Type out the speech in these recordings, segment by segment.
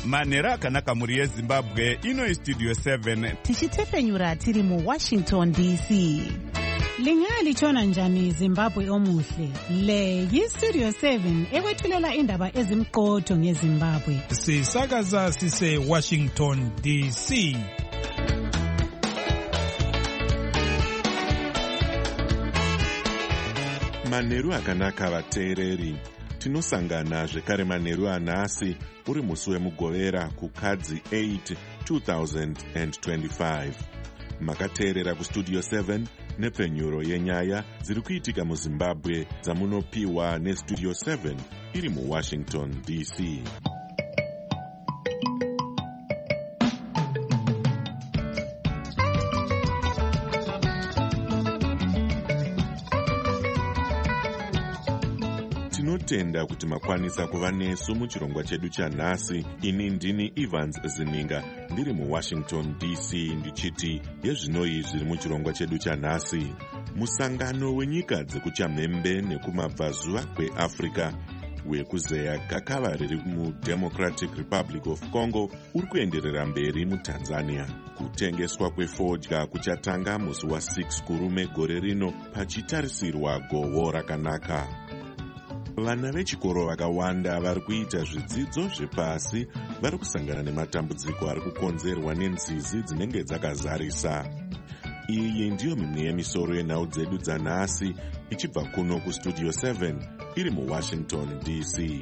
manhero akanaka mhuri yezimbabwe. Ino Studio 7 tichitefenyura tiri muWashington DC. Lingalitshona njani Zimbabwe omuhle? Le yiStudio 7 ekwethulela indaba ezimqotho ngeZimbabwe. Sisakaza sise Washington DC. Manheru akanaka vateereri. Tinosangana zvekare manheru anhasi uri musi wemugovera kukadzi 8 2025. Makateerera kuStudio 7 nepfenyuro yenyaya dziri kuitika muZimbabwe dzamunopiwa neStudio 7 iri muWashington DC. Tinotenda kuti makwanisa kuva nesu muchirongwa chedu chanhasi. Ini ndini Evans Zininga ndiri muWashington DC ndichiti yezvinoi zviri muchirongwa chedu chanhasi. Musangano wenyika dzekuchamhembe nekumabvazuva kweAfrica wekuzeya gakava riri muDemocratic Republic of Congo uri kuenderera mberi muTanzania. Kutengeswa kwefodya kuchatanga musi wa6 kurume gore rino pachitarisirwa gohwo rakanaka. Vana vechikoro vakawanda vari kuita zvidzidzo zvepasi vari kusangana nematambudziko ari kukonzerwa nenzizi dzinenge dzakazarisa. Iyi ndiyo mimwe yemisoro yenhau dzedu dzanhasi ichibva kuno kuStudio 7 iri muWashington DC.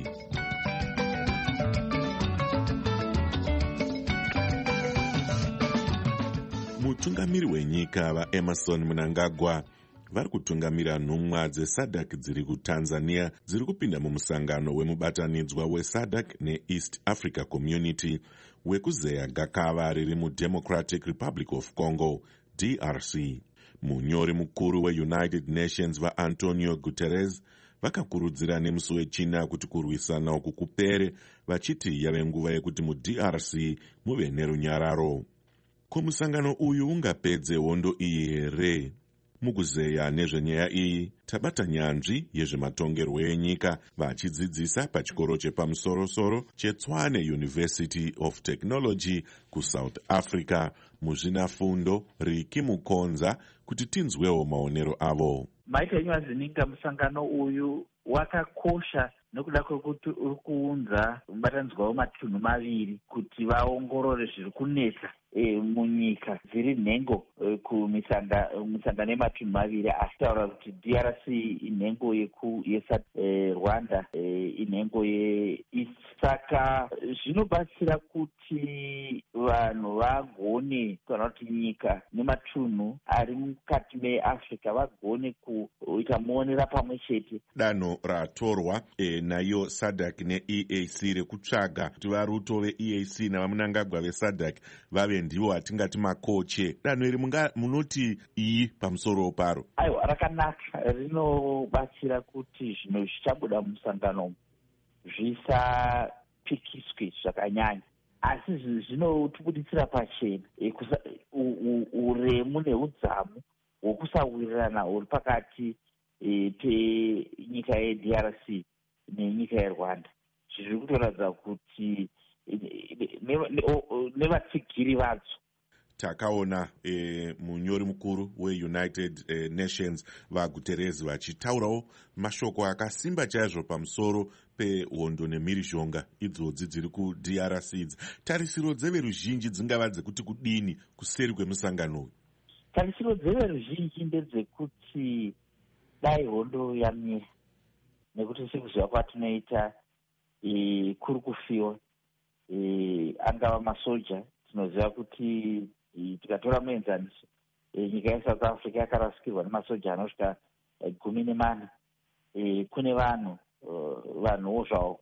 Mutungamiri wenyika vaEmerson Mnangagwa vari kutungamira nhumwa dzeSADC dziri kuTanzania dziri kupinda mumusangano wemubatanidzwa weSADC neEast Africa Community wekuzeya gakava riri muDemocratic Republic of Congo DRC. Munyori mukuru weUnited Nations vaAntonio Guterres vakakurudzira nemusi wechina kuti kurwisana uku kupere, vachiti yave nguva yekuti muDRC muve nerunyararo. Ko musangano uyu ungapedze hondo iyi here? Mukuzeya nezvenyaya iyi tabata nyanzvi yezvematongerwo enyika vachidzidzisa pachikoro chepamusoro-soro cheTshwane University of Technology kuSouth Africa muzvinafundo Riki Mukonza kuti tinzwewo maonero avo. Maita Zininga, musangano uyu wakakosha nekuda kwekuti uri kuunza mubatanidzwa wematunhu maviri kuti vaongorore zviri kunetsa munyika dziri nhengo kumisangano yematunhu maviri, achitaura kuti DRC inhengo Rwanda inhengo yeEast. Saka zvinobatsira kuti vanhu vagone kana kuti nyika nematunhu ari mukati meAfrica vagone kuita muonera pamwe chete. Danho ratorwa nayo SADC neEAC rekutsvaga kuti varuto veEAC navaMnangagwa veSADC vave ndivo atingati makoche. Danho iri munoti iyi pamusoro paro? Aiwa, rakanaka, rinobatsira kuti zvinhu zvichabuda mumusangano zvisapikiswe zvakanyanya, asi zvinotibuditsira pachena uremu neudzamu hwokusawirirana huri pakati penyika yeDRC nenyika yeRwanda. Zviri kutoratidza kuti nevatsigiri vadzo. Takaona munyori mukuru weUnited Nations vaGuterres vachitaurawo mashoko akasimba chaizvo pamusoro pehondo nemhirizhonga idzodzi dziri kuDRC. Tarisiro dzeveruzhinji dzingava dzekuti kudini kuseri kwemusangano uyu? Tarisiro dzeveruzhinji ndedzekuti dai hondo yamira, nekuti sekuziva kwatinoita kuri kufiwa angava masoja. Tinoziva kuti tikatora muenzaniso nyika yeSouth Africa yakarasikirwa nemasoja anosvika 14. Kune vanhuwo zvavo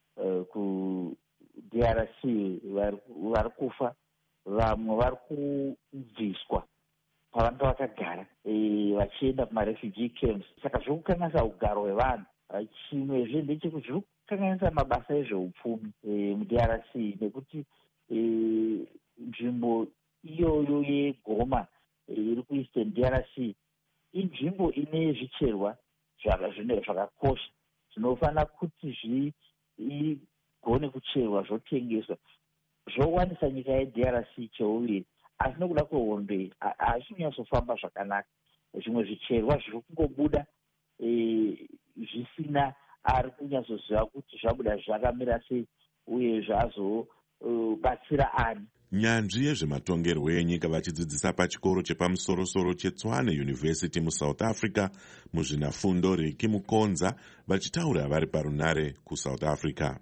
kuDRC vari kufa, vamwe vari kubviswa pavanenge vakagara vachienda kumarefugee camps. Saka zviri kukanganisa ugaro hwevanhu. Chimwezve ndechekuti zviri kukanganisa mabasa ezveupfumi muDRC, nekuti nzvimbo iyoyo yeGoma iri kuEastern DRC inzvimbo ine zvicherwa zvakakosha zvinofanira kuti zvigone kucherwa zvotengeswa zvowanisa nyika yeDRC cheuviri, asi nokuda kwehondo iyi hazvinyatsofamba zvakanaka. Zvimwe zvicherwa zviri kungobuda zvisina ari kunyatsoziva kuti zvabuda zvakamira sei uye zvazobatsira ani. Nyanzvi yezvematongerwo enyika vachidzidzisa pachikoro chepamusoro-soro cheTshwane University muSouth Africa muzvinafundo Riki Mukonza vachitaura vari parunare kuSouth Africa.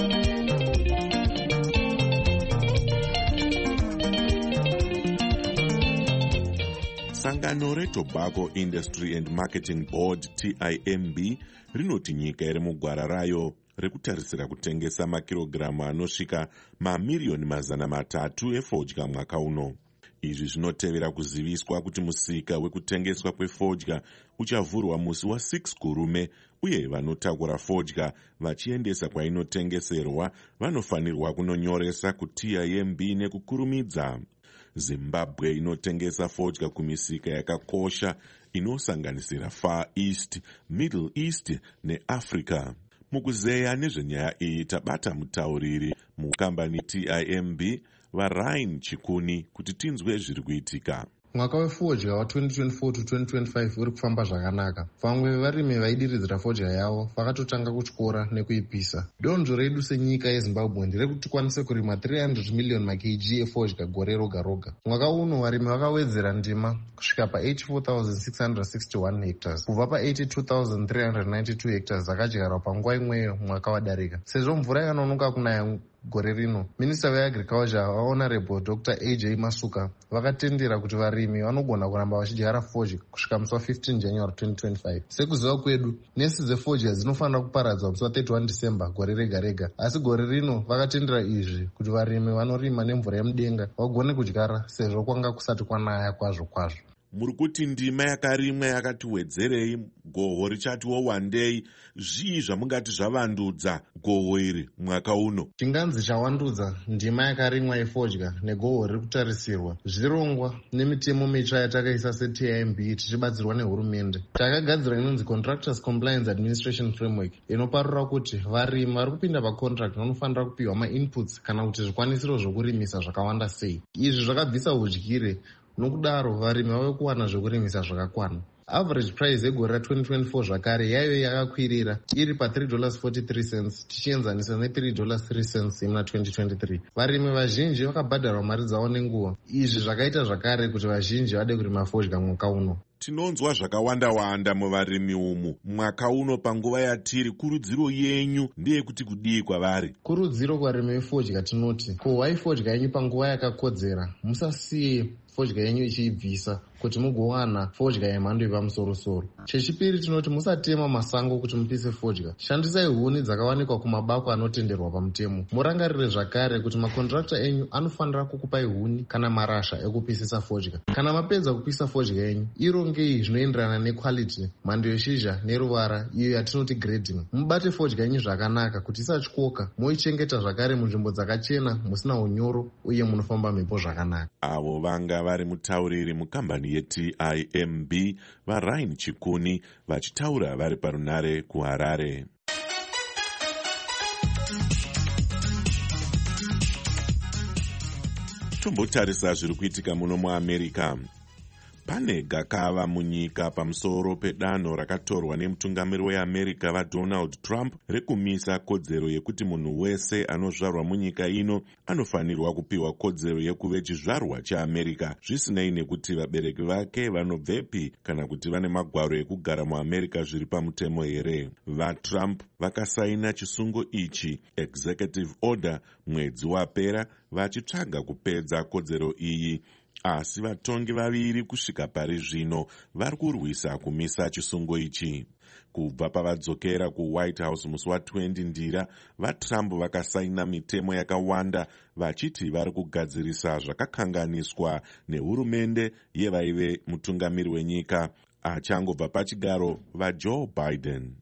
Sangano reTobacco Industry and Marketing Board TIMB rinoti nyika iri mugwara rayo rekutarisira kutengesa makirogiramu anosvika mamirioni 300 efodya mwaka uno. Izvi zvinotevera kuziviswa kuti musika wekutengeswa kwefodya uchavhurwa musi wa6 Kurume uye vanotakura fodya vachiendesa kwainotengeserwa vanofanirwa kunonyoresa kuTIMB nekukurumidza. Zimbabwe inotengesa fodya kumisika yakakosha inosanganisira Far East, Middle East neAfrica. Mukuzeya nezvenyaya iyi tabata mutauriri mukambani TIMB vaRyan Chikuni kuti tinzwe zviri kuitika. Mwaka wefodya wa2024 to 2025 uri kufamba zvakanaka. Vamwe vevarimi vaidiridzira fodya yavo vakatotanga kutyora nekuipisa. Donzvo redu senyika yeZimbabwe nderekuti tikwanise kurima 300 million makg efodya gore roga roga. Mwaka uno varimi vakawedzera ndima kusvika pa84,661 hectares kubva pa82,392 hectares dzakadyarwa panguva imweyo mwaka wadarika. Sezvo mvura yakanonoka kunaya gore rino, Minista weAgriculture Honorable Dr. AJ Masuka vakatendera kuti varimi vanogona kuramba vachidyara fodya kusvika musi wa15 January 2025. Sekuziva kwedu, nesi dzefodya dzinofanira kuparadzwa musi wa31 December gore rega rega, asi gore rino vakatendera izvi kuti varimi vanorima nemvura yemudenga vagone kudyara sezvo kwanga kusati kwanaya kwazvo. Muri kuti ndima yakarimwa yakati wedzerei, gohwo richatiwo wandei, zvii zvamungati zvavandudza gohwo iri mwaka uno? Chinganzi chawandudza ndima yakarimwa yefodya negohwo riri kutarisirwa zvirongwa nemitemo mitsva yatakaisa seTIMB tichibatsirwa nehurumende. Takagadzira inonzi Contractors Compliance Administration Framework inoparura kuti varimi vari kupinda pacontract vanofanira kupiwa mainputs kana kuti zvikwanisiro zvokurimisa zvakawanda sei. Izvi zvakabvisa udyire, nokudaro varimi vave kuwana zvokurimisa zvakakwana. Average price yegore ra2024 zvakare yaive yakakwirira iri pa$3.43 tichienzanisa ne$3.03 imuna 2023. Varimi vazhinji vakabhadharwa mari dzavo nenguva. Izvi zvakaita zvakare kuti vazhinji vade kurima fodya mwaka uno. Tinonzwa zvakawanda muvarimi umu mwaka uno panguva yatiri. Kurudziro yenyu ndeyekuti kudii kwavari? Kurudziro kuvarimi vefodya tinoti, kohwai fodya yenyu panguva yakakodzera. Musasiye fodya yenyu ichiibvisa kuti mugowana fodya yemhando yepamusoro-soro. Chechipiri tinoti musatema masango kuti mupise fodya. Shandisai huni dzakawanikwa kumabako anotenderwa pamutemo. Murangarire zvakare kuti makontrakta enyu anofanira kukupai huni kana marasha ekupisisa fodya. Kana mapedza kupisa fodya yenyu, irongei zvinoenderana nequality, mhando yeshizha neruvara, iyo yatinoti grading. Mubate fodya yenyu zvakanaka kuti isatyoka, moichengeta zvakare munzvimbo dzakachena, musina unyoro uye munofamba mhepo zvakanaka. Avo vanga vari mutauriri mukambani yeTIMB vaRyan Chikuni vachitaura vari parunare kuHarare. Tombotarisa zviri kuitika muno muAmerica. Pane gakava munyika pamusoro pedanho rakatorwa nemutungamiri weAmerica vaDonald Trump rekumisa kodzero yekuti munhu wese anozvarwa munyika ino anofanirwa kupiwa kodzero yekuve chizvarwa cheAmerica, zvisinei nekuti vabereki vake vanobvepi kana kuti vane magwaro ekugara muAmerica zviri pamutemo here. VaTrump vakasaina chisungo ichi, executive order, mwedzi wapera vachitsvaga kupedza kodzero iyi. Asi vatongi vaviri kusvika pari zvino vari kurwisa kumisa chisungo ichi. Kubva pavadzokera kuWhite House musi wa20 Ndira, vaTrump vakasaina mitemo yakawanda vachiti vari kugadzirisa zvakakanganiswa nehurumende yevaive mutungamiri wenyika achangobva pachigaro vaJoe Biden.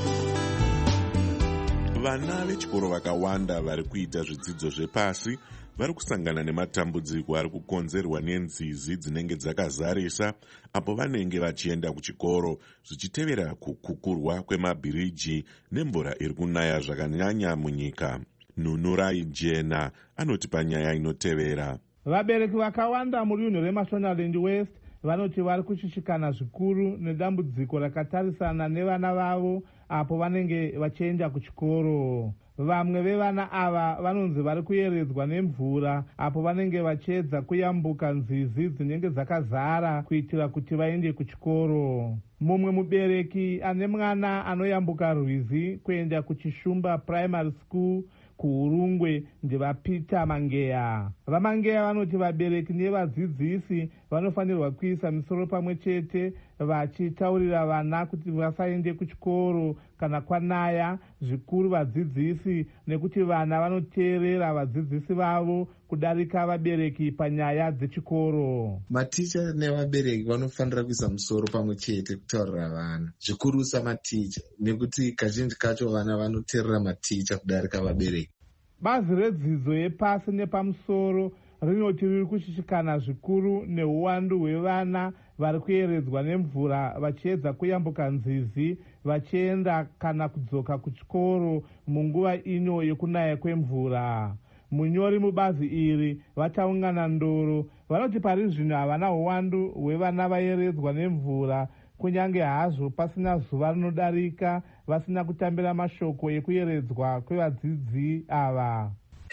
Vana vechikoro vakawanda vari kuita zvidzidzo zvepasi vari kusangana nematambudziko ari kukonzerwa nenzizi dzinenge dzakazarisa apo vanenge vachienda kuchikoro, zvichitevera kukukurwa kwemabhiriji nemvura iri kunaya zvakanyanya munyika. Nunurai Jena anoti panyaya inotevera. Vabereki vakawanda muri unhu reMashonaland West vanoti vari kushishikana zvikuru nedambudziko rakatarisana nevana vavo apo vanenge vachienda kuchikoro. Vamwe vevana ava vanonzi vari kuyeredzwa nemvura apo vanenge vachiedza kuyambuka nzizi dzinenge dzakazara kuitira kuti vaende kuchikoro. Mumwe mubereki ane mwana anoyambuka rwizi kuenda kuChishumba Primary School kuUrungwe ndevaPeter Mangeya. VaMangeya vanoti vabereki nevadzidzisi vanofanirwa kuisa misoro pamwe chete vachitaurira vana kuti vasaende kuchikoro kana kwanaya, zvikuru vadzidzisi, nekuti vana vanoteerera vadzidzisi vavo kudarika vabereki panyaya dzechikoro. Maticha nevabereki vanofanira kuisa musoro pamwe chete kutaurira vana, zvikurusa maticha, nekuti kazhinji kacho vana vanoteerera maticha kudarika vabereki. Bazi redzidzo yepasi nepamusoro rinoti riri kushishikana zvikuru neuwandu hwevana vari kuyeredzwa nemvura vachiedza kuyambuka nzizi vachienda kana kudzoka kuchikoro munguva ino yekunaya kwemvura. Munyori mubazi iri vataungana ndoro vanoti pari zvino havana uwandu hwevana vayeredzwa nemvura, kunyange hazvo pasina zuva rinodarika vasina kutambira mashoko ekuyeredzwa kwevadzidzi ava.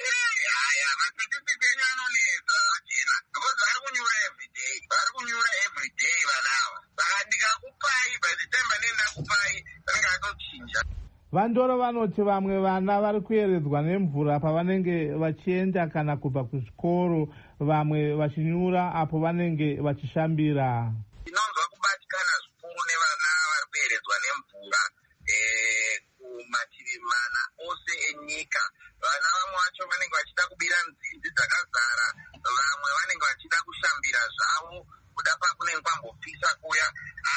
Vandoro vanoti vamwe vana vari kuyeredzwa nemvura pavanenge vachienda kana kubva kuzvikoro, vamwe vachinyura apo vanenge vachishambira. Tinonzwa kubatikana zvikuru nevana vari kuyeredzwa nemvura kumativi mana ose enyika. Vana vamwe vacho vanenge vachida kubira nzizi dzakazara, vamwe vanenge vachida kushambira zvavo kuda pakunenge kwambopisa kuya.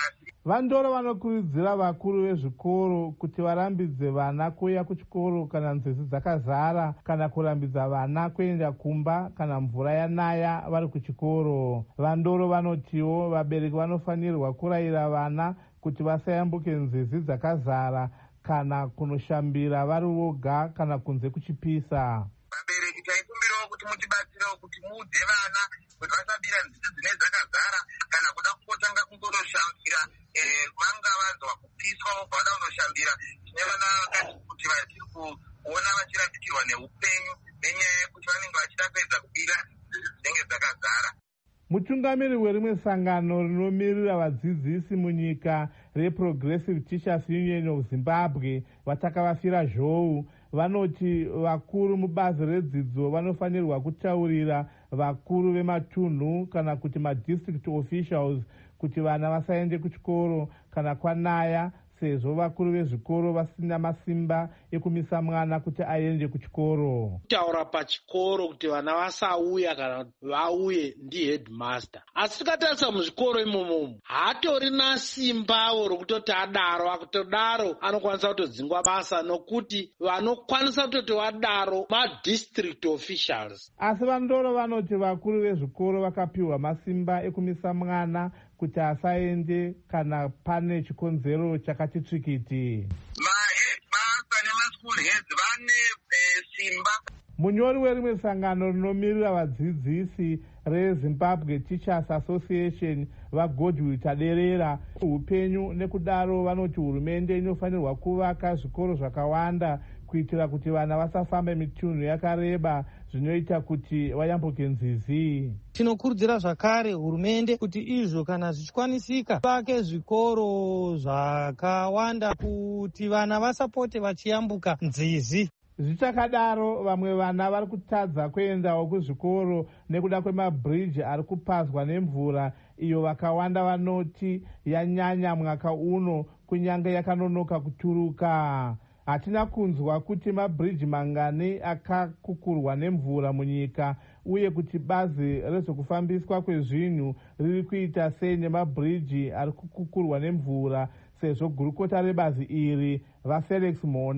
Vandoro vanokurudzira vakuru vezvikoro kuti varambidze vana kuya kuchikoro kana nzizi dzakazara, kana kurambidza vana kuenda kumba kana mvura yanaya vari kuchikoro. Vandoro vanotiwo vabereki vanofanirwa kurayira vana kuti vasayambuke nzizi dzakazara kana kunoshambira vari voga kana kunze kuchipisa. Vabereki taikumbirawo kuti mutibatsirewo kuti muudze vana kuti vasabira nzizi dzine dzakazara kana kuda kutanga kungonoshambira vanga vanzwa kupiswa vobvada kunoshambira. Tine vana vakati kuti vachiri kuona vachirapikirwa neupenyu nenyaya yekuti vanenge vachida kuedza kubira nzizi dzinenge dzakazara. Mutungamiri werimwe sangano rinomirira vadzidzisi munyika reProgressive Teachers Union of Zimbabwe vatakavafira zhou vanoti vakuru mubazi redzidzo vanofanirwa kutaurira vakuru vematunhu kana kuti madistrict officials kuti vana vasaende kuchikoro kana kwanaya, sezvo vakuru vezvikoro vasina masimba ekumisa mwana kuti aende kuchikoro. Taura pachikoro kuti vana vasauya kana vauye ndiheadmaster. Asi tikatarisa muzvikoro imomo hatorina simbawo rokutoti adaro, akutodaro anokwanisa kutodzingwa basa nokuti vanokwanisa kutoti vadaro madistrict officials. Asi vandoro vanoti vakuru vezvikoro vakapiwa masimba ekumisa mwana kuti asaende kana pane chikonzero chakati tsvikiti. Maheadmaster nemaschool heads vane simba. Munyori werimwe sangano rinomirira vadzidzisi reZimbabwe Teachers Association vaGodwill Taderera upenyu nekudaro vanoti hurumende inofanirwa kuvaka zvikoro zvakawanda kuitira kuti vana vasafambe mitunhu yakareba zvinoita kuti vayambuke nzizi. Tinokurudzira zvakare hurumende kuti izvo kana zvichikwanisika vake zvikoro zvakawanda kuti vana vasapote vachiyambuka nzizi. Zvichakadaro vamwe vana vari kutadza kuendawo kuzvikoro nekuda kwemabhiriji ari kupazwa nemvura iyo vakawanda vanoti yanyanya mwaka uno kunyange yakanonoka kuturuka. Hatina kunzwa kuti mabhiriji mangani akakukurwa nemvura munyika uye kuti bazi rezvekufambiswa kwezvinhu riri kuita sei nemabhiriji ari kukukurwa nemvura, sezvo gurukota rebazi iri vaFelix Mona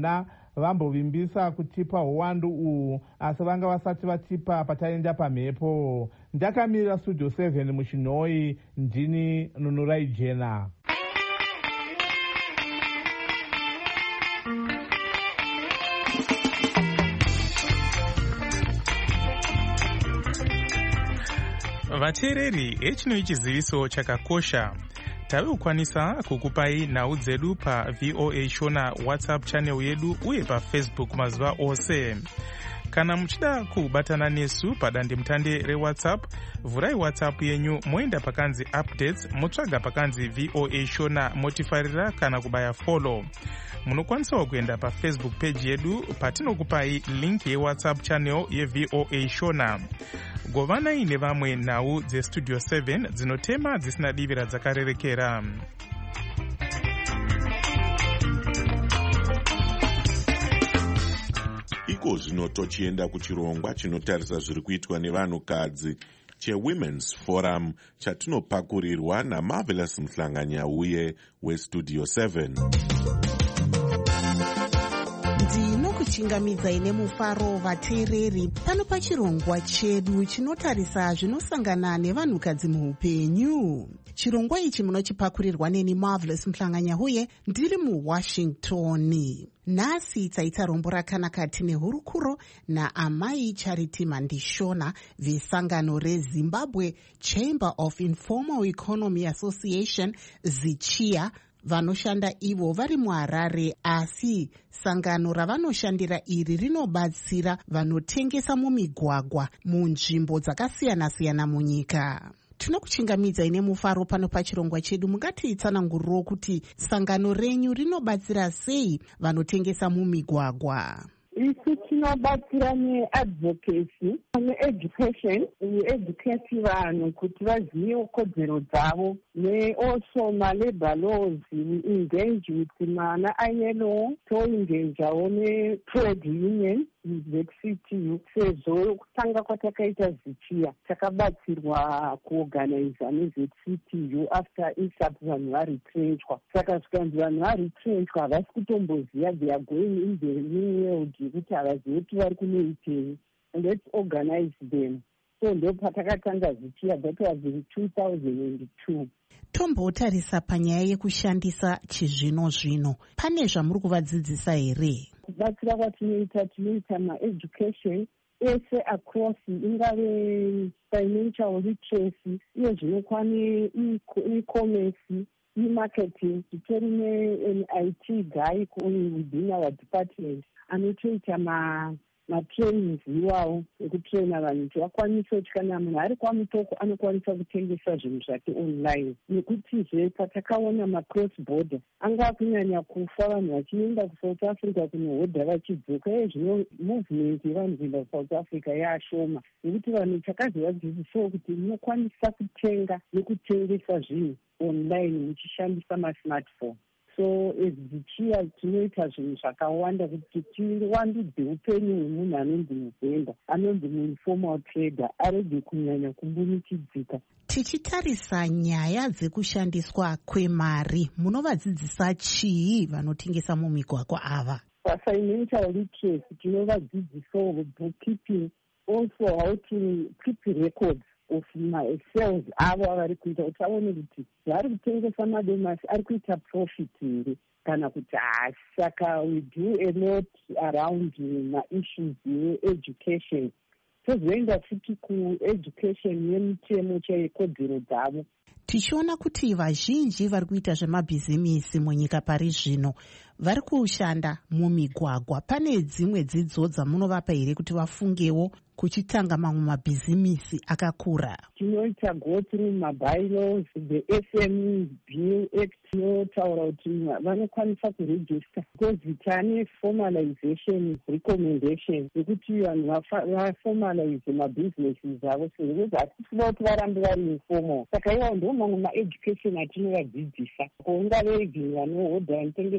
vambovimbisa kutipa uwandu uhu, asi vanga vasati vatipa pataenda pamhepo. Ndakamirira Studio 7 muChinhoi, ndini Nunurai Jena. Vateereri, echinoi chiziviso chakakosha. Tavekukwanisa kukupai nhau dzedu pa VOA Shona WhatsApp channel yedu uye pa Facebook mazuva ose. Kana muchida kubatana nesu padandemutande reWhatsApp, vhurai WhatsApp yenyu moenda pakanzi updates, motsvaga pakanzi VOA Shona, motifarira kana kubaya follow. Munokwanisawo kuenda pa Facebook page yedu patinokupai link yeWhatsApp channel yeVOA Shona. Govanai nevamwe nhau dzeStudio 7 dzinotema dzisina divi radzakarerekera. Iko zvino tochienda kuchirongwa chinotarisa zviri kuitwa nevanhukadzi cheWomen's Forum chatinopakurirwa naMarvelous Mhlanganyauye weStudio 7. Ndinokuchingamidzai nemufaro vateereri pano pachirongwa chedu chinotarisa zvinosangana nevanhukadzi muupenyu. Chirongwa ichi munochipakurirwa neni Marvelous Mhlanganyauye ndiri muWashington. Nhasi taita rombo rakanaka tine hurukuro naamai Charity Mandishona vesangano reZimbabwe Chamber of Informal Economy Association ZICHIA, vanoshanda ivo vari muHarare, asi sangano ravanoshandira iri rinobatsira vanotengesa mumigwagwa munzvimbo dzakasiyana-siyana munyika. Tinokuchingamidzai nemufaro pano pachirongwa chedu. Mungatiitsananguriro kuti sangano renyu rinobatsira sei vanotengesa mumigwagwa? Isu tinobatsira neadvocacy needucation, educate vanhu kuti vazive kodzero dzavo, also malabor laws. We engage with mana-ILO, toengagewo netrade union ZCTU. Sezvo kutanga kwatakaita ZICHIA takabatsirwa kuorganiza neZCTU after ISAP vanhu varetrenchwa. Saka zvikanzi vanhu varetrenchwa havasi kutomboziva they are going in the new world kuti havazivi kuti vari kunoitei. And let's organize them. So ndo patakatanga ZICHIA, that was in 2002. Tombotarisa panyaya yekushandisa chizvino-zvino. Pane zvamuri kuvadzidzisa here? Kubatsira kwatinoita ma-education ese across, ingave financial literacy, iyo zvinokwane e-commerce, e-marketing. Titori ne-IT guy within our department anotoita matrainings iwawo ekutraina vanhu kuti vakwanise kuti kana munhu ari kwamutoko anokwanisa kutengesa zvinhu zvake online. Nekutizve patakaona macross border anga kunyanya kufa vanhu vachienda kuSouth Africa kunohodha vachidzoka, zvino movement yevanhu kuenda kuSouth Africa yaashoma, nekuti vanhu takazovadzidzisawo kuti munokwanisa kutenga nekutengesa zvinhu online muchishandisa masmartphone. So ZICHIA tinoita zvinhu zvakawanda kuti tiwandudze upenyu hwemunhu anonzi muvenda, anonzi muinformal trader, arege kunyanya kumbunikidzika. Tichitarisa nyaya dzekushandiswa kwemari, munovadzidzisa chii vanotengesa mumigwagwa ava? Financial literacy tinovadzidzisawo bookkeeping, also how to keep records of my sales avo avari kuita, kuti aone kuti vari kutengesa madomasi ari kuita profit here kana kuti haasi. Saka we do a lot around maissues yeeducation. Tozoenda futi kueducation yemitemo chaikodzero dzavo. Tichiona kuti vazhinji vari kuita zvemabhizimisi munyika pari zvino vari kushanda mumigwagwa. Pane dzimwe dzidzo dzamunovapa here kuti vafungewo kuchitanga mamwe mabhizimisi akakura? Tinoita go through mabylaws, the SME Bill Act inotaura kuti vanokwanisa kuregister, because tane formalization recommendation yekuti vanhu vaformalize mabusinesses avo, sekuti hatisiva kuti varambe vari informal. Saka iwawo ndo mamwe maeducation atinovadzidzisa, ungave vanhu vanohodha vanotengesa magro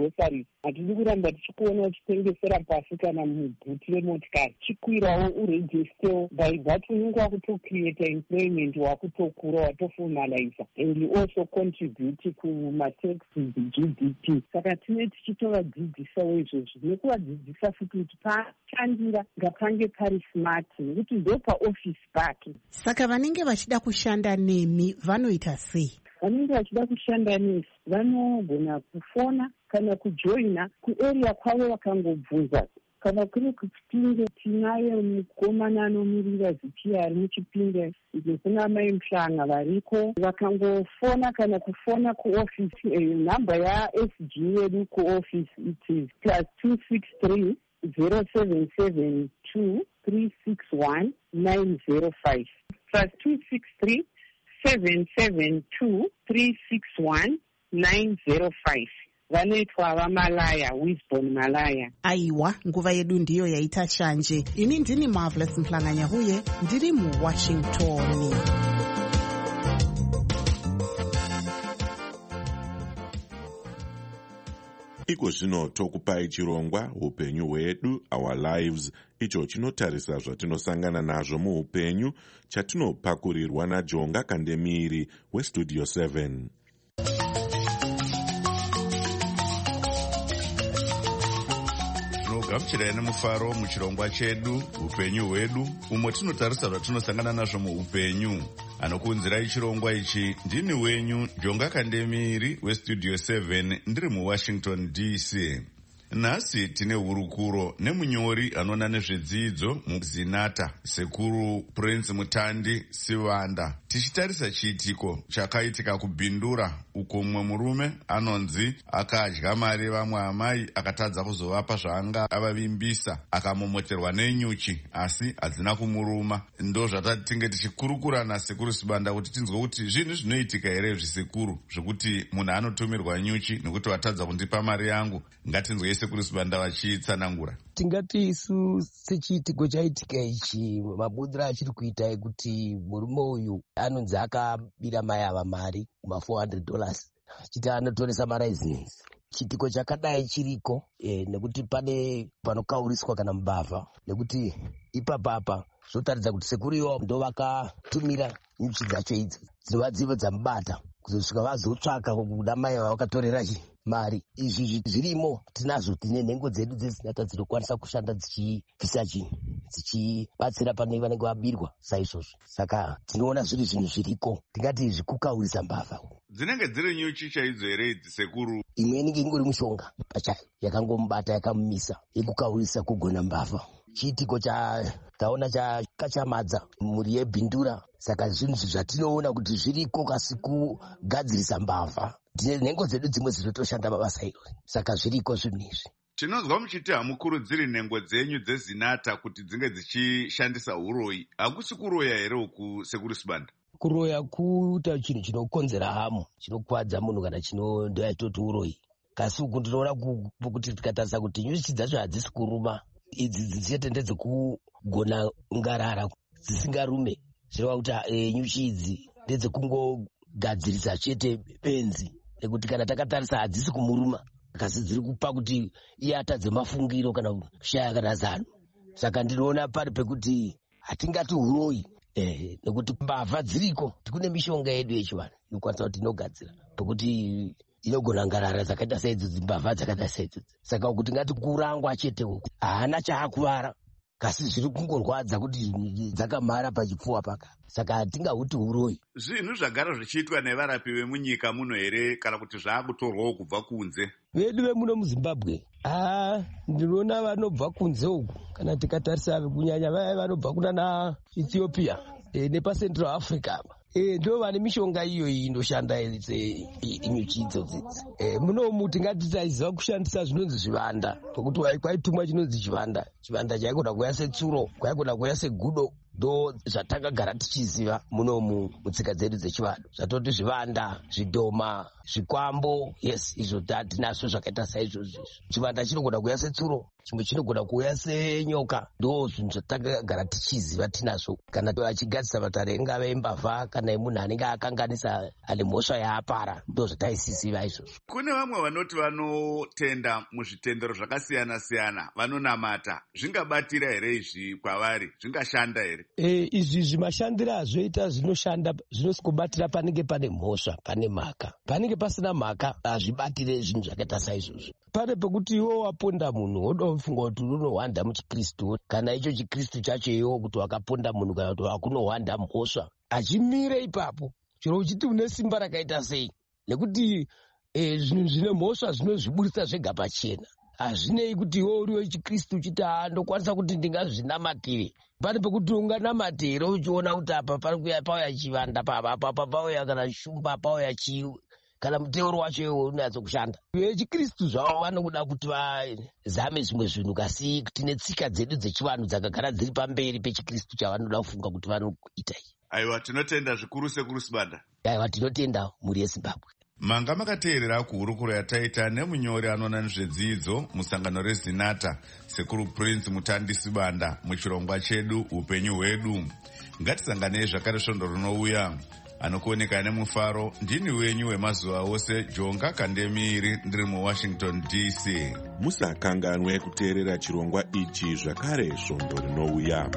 mugroceries hatidi kuramba tichikuona uchitengesera pasi kana mubhuti remotikari chikwirawo uregistewo by that unenge wakutocreata employment wakutokura watoformaliza and you also contribute kumataxes GDP. Saka tine tichitovadzidzisawo izvozvo nekuvadzidzisa futi kuti pashandira ngapange pari smart nekuti ndo paofisi pake. Saka vanenge vachida kushanda nemi vanoita sei? Vanenge vachida kushanda nesi vanogona kufona kana kujoina kuarea kwavo vakangobvunza. Kana kuri kuchipinge tinaye mukomana anomirira zipi ari muchipinge izvo kuna mai Mhlanga variko vakangofona kana kufona kuofisi namba yaSG yedu kuofisi it is +263 0772 361 905 +263 772 361 905. Vanoitwa vamalaya Wisbon Malaya. Aiwa, nguva yedu ndiyo yaita shanje. Ini ndini Marvelous Mhlanga-Nyahuye, ndiri muWashington. Iko zvino tokupai chirongwa upenyu hwedu, our lives, icho chinotarisa zvatinosangana nazvo muupenyu, chatinopakurirwa naJonga Kandemiri weStudio 7. gamuchirai nemufaro muchirongwa chedu upenyu hwedu, umwe tinotarisa zvatinosangana nazvo muupenyu. Anokuunzirai chirongwa ichi ndini wenyu Jonga Kandemiri weStudio 7 ndiri muWashington DC. Nhasi tine hurukuro nemunyori anoona nezvedzidzo muZinata, Sekuru Prince Mutandi Sivanda. Tichitarisa chiitiko chakaitika kuBhindura uko mumwe murume anonzi akadya mari vamwe amai akatadza kuzovapa zvaanga avavimbisa akamomoterwa nenyuchi asi hadzina kumuruma. Ndo zvatatinge tichikurukura naSekuru Sivanda kuti tinzwe kuti zvinhu zvinoitika here zvisekuru zvekuti munhu anotumirwa nyuchi nekuti watadza kundipa mari yangu. Ngatinzwe Sekuru Sivanda vachitsanangura. Tingati isu sechiitiko chaitika ichi mabudiro achiri kuita ekuti murume uyu anonzi akabira mai ava mari $400 chiti anotoresa maraizinesi. Chiitiko chakadai chiriko nekuti pane panokauriswa kana mbavha nekuti ipapapa zvotaridza kuti sekuru iwo ndo vakatumira nyuchi dzacho idzo dzinova dzivo dzamubata kuzosvika vazotsvaka kuda mai vavakatorera mari. Izvi zvirimo tinazvo, tine nhengo dzedu dzeZinata dzinokwanisa kushanda dzichibvisa chinhu dzichibatsira pane vanenge vabirwa saizvozvo. Saka tinoona zviri zvinhu zviriko, tingati zvikukaurisa mbavha. Dzinenge dziri nyuchi chaidzo here idzi sekuru? Imwe inenge ingori mushonga pachayo yakangomubata yakamumisa yekukaurisa kugona mbavha. Chiitiko taona chakachamadza mhuri yeBhindura. Saka zvinhu zvatinoona kuti zviriko kasi kugadzirisa mbavha. Tine nhengo dzedu dzimwe dzinotoshanda mabasa iro, saka zviriko zvinhu izvi. Tinonzwa muchiti hamukurudziri nhengo dzenyu dzeZinata kuti dzinge dzichishandisa uroyi. Hakusi kuroya here uku Sekuru Sibanda? Kuroya kuita chinhu chinokonzera hamo, chinokwadza munhu kana ndoyatoti uroyi. Kasi uku ndinoona kuti tikatarisa kuti nyuchi dzacho hadzisi kuruma, idzi dzichete ndedzekugona ngarara dzisingarume. Zvireva kuti nyuchi idzi ndedzekungogadzirisa chete benzi, nekuti kana takatarisa hadzisi kumuruma, kasi dziri kupa kuti iye atadze mafungiro kana kushaya kana zano. Saka ndinoona pari pekuti hatingati uroyi, nekuti mbavha dziriko, tikune mishonga yedu yechivanhu inokwanisa kuti inogadzira pekuti inogona ngarara dzakaita saidzodzi, mbavha dzakaita saidzodzi. Saka kuti ngati kurangwa chete uku haana chaakuvara, kasi zviri kungorwadza kuti dzakamhara pachipfuwa paka. Saka hatingahuti uroyi. Zvinhu zvagara zvichiitwa nevarapi vemunyika muno here kana kuti zvaakutorwawo kubva kunze? Vedu vemuno muZimbabwe ndinoona vanobva kunze uku, kana tikatarisa kunyanya vaya vanobva kunana Ethiopia nepaCentral Africa ndo vane mishonga iyo inoshanda nyuchi idzodzi. Munomu tingatitaiziva kushandisa zvinonzi zvivanda, pokuti kwaitumwa chinonzi chivanda chaigona kuya setsuro, kwaigona kuya segudo. Ndo zvatakagara tichiziva munomu mutsika dzedu dzechivanhu, zvatoti zvivanda, zvidhoma, zvikwambo. Yes, izvo tinazvo zvakaita saizvozvo. Chivanda chinogona kuya setsuro, chimwe chinogona kuuya senyoka. Ndo zvinhu zvatakagara tichiziva tinazvo. Kana achigadzisa vatare ingava embavha kana munhu anenge akanganisa ane mhosva yaapara, ndo zvataisiziva izvozvo. Kune vamwe vanoti vanotenda muzvitendero zvakasiyana-siyana, vanonamata. Zvingabatira here izvi kwavari? Zvingashanda here? Izvi zvimashandiro azvoita zvinoshanda, zvinosigobatira panenge pane mhosva, pane mhaka. Panenge pasina mhaka hazvibatire zvinhu zvakaita saizvozvo. Pane pekuti iwo waponda munhu woda kufunga kuti unohwanda muchikristu, kana icho chikristu chacho iwo kuti wakaponda munhu kana kuti wakunohwanda mhosva, achimire ipapo chero uchiti une simba rakaita sei, nekuti zvinhu zvine mhosva zvinozviburitsa zvega pachena. Hazvinei kuti iwo uri wechikristu uchiti ndokwanisa kuti ndingazvinamatire. Pane pekuti unganamatire uchiona kuti apa pauya chivanda, apa pauya kana shumba, pauya chii, kana muteuro wacho iwo unatso kushanda. Vechikristu zvavo vanoda kuti vazame zvimwe zvinhu, kasi tine tsika dzedu dzechivanhu dzakagara dziri pamberi pechikristu chavanoda kufunga kuti vanoita. Aiwa, tinotenda zvikuru sekuru Sibanda. Aiwa, tinotenda mhuri yeZimbabwe. Manga makateerera kuhurukuro yataita nemunyori anoona nezvedzidzo musangano reZinata, sekuru Prince Mutandi Sibanda, muchirongwa chedu upenyu hwedu. Ngatisanganei zvakare svondo rinouya. Anokuoneka nemufaro ndini wenyu wemazuva ose, Jonga Kandemiri, ndiri muWashington DC. Musakanganwe kuteerera chirongwa ichi zvakare svondo rinouya.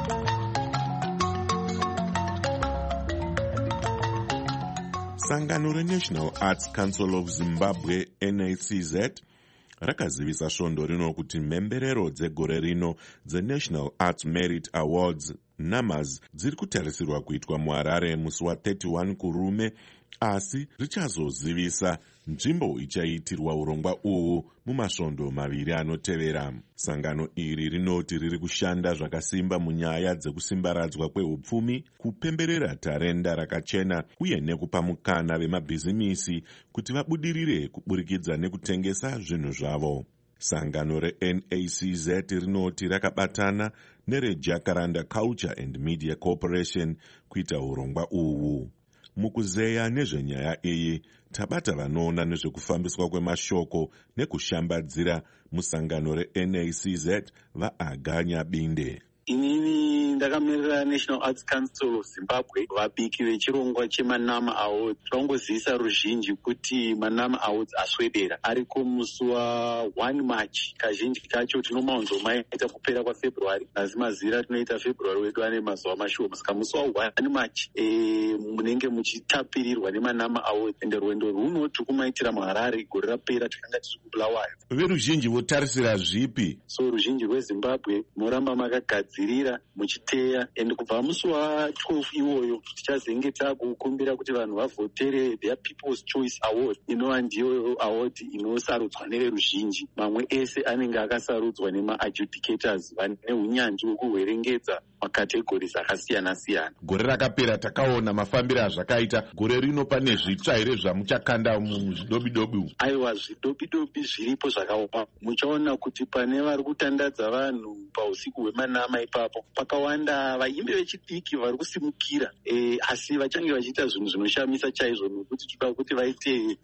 Sangano reNational Arts Council of Zimbabwe, NACZ, rakazivisa svondo rino kuti mhemberero dzegore rino dzeNational Arts Merit Awards NAMAs dziri kutarisirwa kuitwa muHarare musi wa31 kurume, asi richazozivisa nzvimbo ichaitirwa urongwa uhu mumasvondo maviri anotevera. Sangano iri rinoti riri kushanda zvakasimba munyaya dzekusimbaradzwa kwehupfumi, kupemberera tarenda rakachena uye nekupa mukana vemabhizimisi kuti vabudirire kuburikidza nekutengesa zvinhu zvavo. Sangano reNACZ rinoti rakabatana nereJacaranda Culture and Media Corporation kuita urongwa uhu. Mukuzeya nezvenyaya iyi, tabata vanoona nezvekufambiswa kwemashoko nekushambadzira musangano reNACZ vaAganya Binde. Inini ndakamirira National Arts Council of Zimbabwe, vabiki vechirongwa chemanama awards. Tongozivisa ruzhinji kuti manama awards aswedera ariko musi wa1 March. Kazhinji kacho tinomaonzomaita kupera kwaFebruary, asi mazira tinoita February wedu ane mazuva mashoma. Saka musi wa1 March munenge muchitapirirwa nemanama awards, ende rwendo runo tikumaitira muHarare. Gore rapera takanga tiri kuBulawayo. Veruzhinji votarisira zvipi? So ruzhinji rweZimbabwe moramba makagadzirira muchiteya, ende kubva musi wa12 iwoyo tichazenge takukumbira kuti vanhu vavhotere their People's Choice Award, inova ndiyo award inosarudzwa neveruzhinji. Mamwe ese anenge akasarudzwa nemaadjudicators vane unyanzvi hwekuhwerengedza makategories akasiyana-siyana. Gore rakapera takaona mafambiro azvakaita. Gore rino pane zvitsva here zvamuchakanda muzvidobidobi? Aiwa, zvidobidobi zviripo zvakaoma. Muchaona kuti pane vari kutandadza vanhu pausiku hwemanama ipapo pakawanda vaimbi vechidiki vari kusimukira, asi vachange vachiita zvinhu zvinoshamisa chaizvo, nokuti toda kuti vaite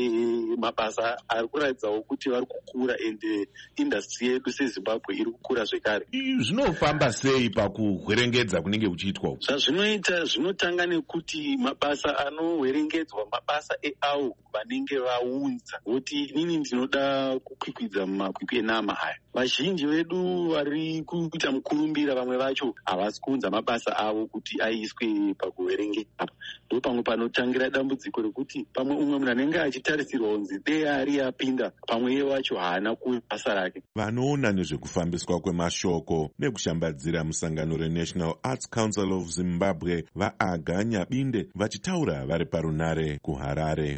mabasa ari kuratidzawo kuti vari kukura, ende industry yedu seZimbabwe iri kukura zvekare. Zvinofamba sei pakuhwerengedza kunenge kuchiitwa? Zvazvinoita zvinotanga nekuti mabasa anohwerengedzwa mabasa eavo vanenge vaunza, kuti inini ndinoda kukwikwidza mumakwikwi enama aya. Vazhinji vedu vari kuita mukurumbira, vamwe vacho havasi kuunza mabasa avo kuti aiswe pakuhwerengedza. Ndo pamwe panotangira dambudziko rekuti pamwe umwe munhu anenge achitarisirwa kunzi dei ari apinda, pamwe iye wacho haana kubasa rake. Vanoona nezvekufambiswa kwemashoko nekushambadzira musangano reNational Arts Council of Zimbabwe vaAganya Binde vachitaura vari parunare kuHarare.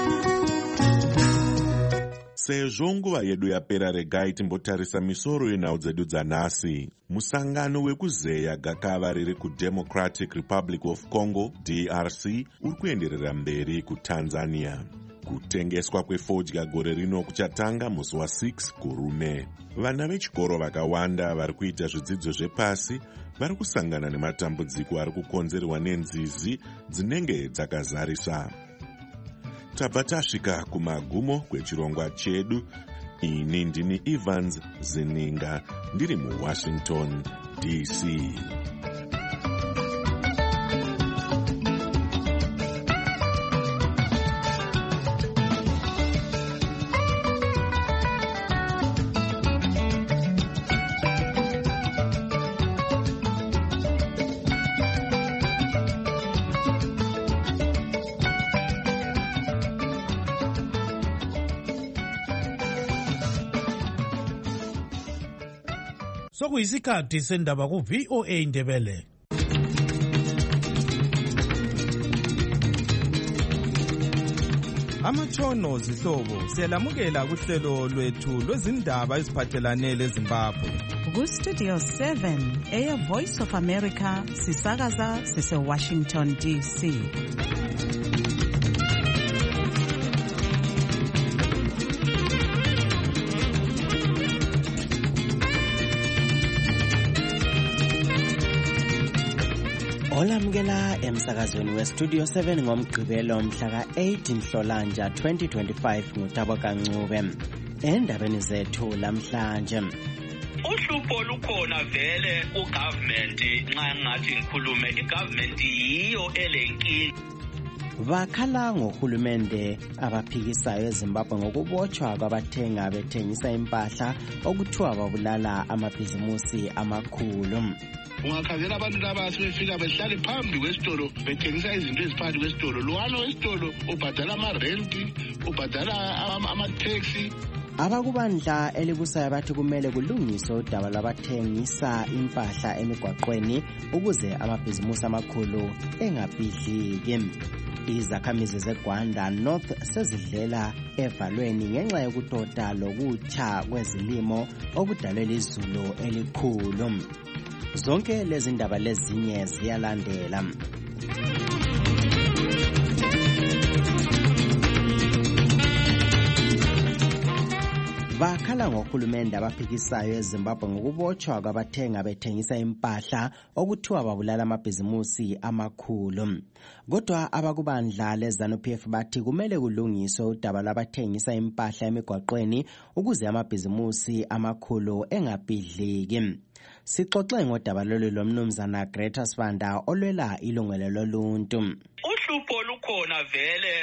Sezvo nguva yedu yapera, regai timbotarisa misoro yenhau dzedu dzanhasi. Musangano wekuzeya gakava riri kuDemocratic Republic of Congo, DRC, uri kuenderera mberi kuTanzania. Kutengeswa kwefodya gore rino kuchatanga musi wa6 kurume. Vana vechikoro vakawanda vari kuita zvidzidzo zvepasi vari kusangana nematambudziko ari kukonzerwa nenzizi dzinenge dzakazarisa. Tabva tasvika kumagumo kwechirongwa chedu. ini ndini Evans Zininga ndiri muWashington DC. Sokuyisikhathi sendaba ku-VOA Indebele. Amatshono zihlobo siyalamukela kuhlelo lwethu lwezindaba eziphathelane leZimbabwe. Ku-Studio 7 eyeVoice of America sisakaza sise-Washington DC. Olamukela emsakazweni weStudio 7 ngomgqibelo mhla ka-8 Nhlolanja 2025 nguThabo Kancube. Endabeni zethu lamhlanje. Uhlupho lukhona vele ugovernment nxa ngathi ngikhulume igovernment yiyo elenkinga. Bakhala ngohulumende abaphikisayo eZimbabwe ngokubotshwa kwabathenga bethengisa impahla okuthiwa babulala amabhizimusi amakhulu. Ungakhangela abantu laba asebefika behlale phambi kwesitolo bethengisa izinto eziphakathi kwesitolo. Lowana wesitolo ubhadala amarenti, ubhadala ama-taxi. Abakubandla elibusayo bathi kumele kulungiswe udaba lwabathengisa impahla emigwaqweni ukuze amabhizimusi amakhulu engabhidliki. Izakhamizi zeGwanda North sezidlela evalweni ngenxa yokutota lokutsha kwezilimo okudalwe izulu elikhulu. Zonke lezi ndaba lezinye ziyalandela. Bakhala ngohulumende abaphikisayo eZimbabwe ngokubotshwa kwabathenga bethengisa impahla okuthiwa babulala amabhizimusi amakhulu. Kodwa abakubandla leZANU-PF bathi kumele kulungiswe udaba lwabathengisa impahla emigwaqweni ukuze amabhizimusi amakhulu engabhidliki. Sixoxe ngodaba lolu lomnumzana Greta Sibanda olwela ilungelo loluntu. Uhlupho lukhona vele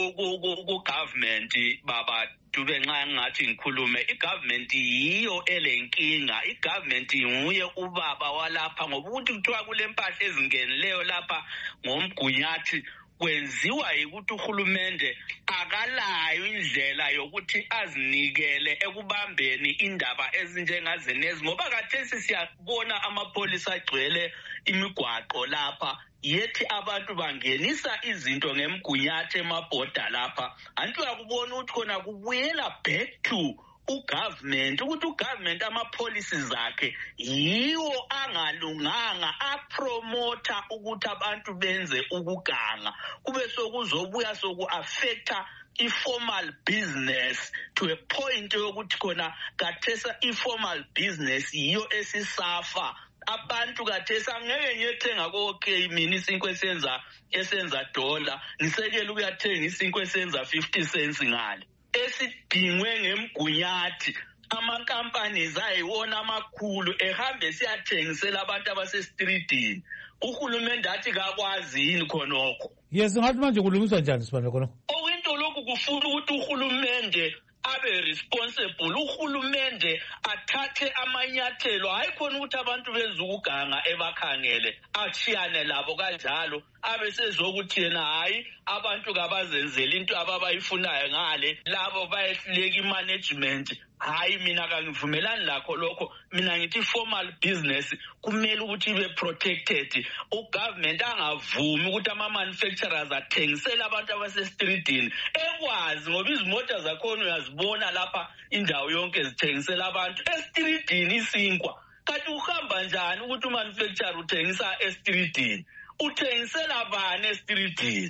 ku-government baba dube nxa ngathi ngikhulume igovernment yiyo elenkinga. Igovernment nguye ubaba walapha ngoba ukuthi kuthiwa kule mpahla ezingenileyo lapha ngomgunyathi kwenziwa yikuthi uhulumende akalayo indlela yokuthi azinikele ekubambeni indaba ezinjengazenezi ngoba khathesi siyabona amapholisa agcwele imigwaqo lapha yethi abantu bangenisa izinto ngemgunyathi emabhoda lapha. Antu yakubona ukuthi khona kubuyela back to ugovernment ukuthi ugovernment amapolicies zakhe yiwo angalunganga apromota ukuthi abantu benze ukuganga kube sokuzobuya soku-affecta i-formal business to a point yokuthi khona kathesa i-formal business yiyo esisafa. Abantu kathesi angeke ngiyethenga okay mina isinkwe esenza $1 ngisekele ukuyathenga isinkwe esenza 50 cents ngale esidingwe ngemgunyathi. Ama-companies ayiwona amakhulu ehambe siyathengisela abantu abasestreetini. Uhulumende athi kakwazi yini khonokho? Yes, ngathi manje kulungiswa njani sibana khonokho? Okwinto lokhu kufuna ukuthi uhulumende abe responsible. Uhulumende athathe amanyathelo hayi khona ukuthi abantu benza ukuganga ebakhangele achiyane labo kanjalo abe sezokuthi yena hayi abantu kabazenzela into ababayifunayo ngale labo bayehluleka imanagement. Hayi mina kangivumelani lakho lokho. Mina ngithi formal business kumele ukuthi ibe protected. Ugovernment angavumi ukuthi ama-manufacturers athengisele abantu abasestreetini ekwazi ngoba izimota zakhona uyazibona lapha indawo yonke zithengisela abantu estreetini isinkwa. Kanti uhamba njani ukuthi umanufacturer uthengisa estreetini? Uthengisela bani estreetini?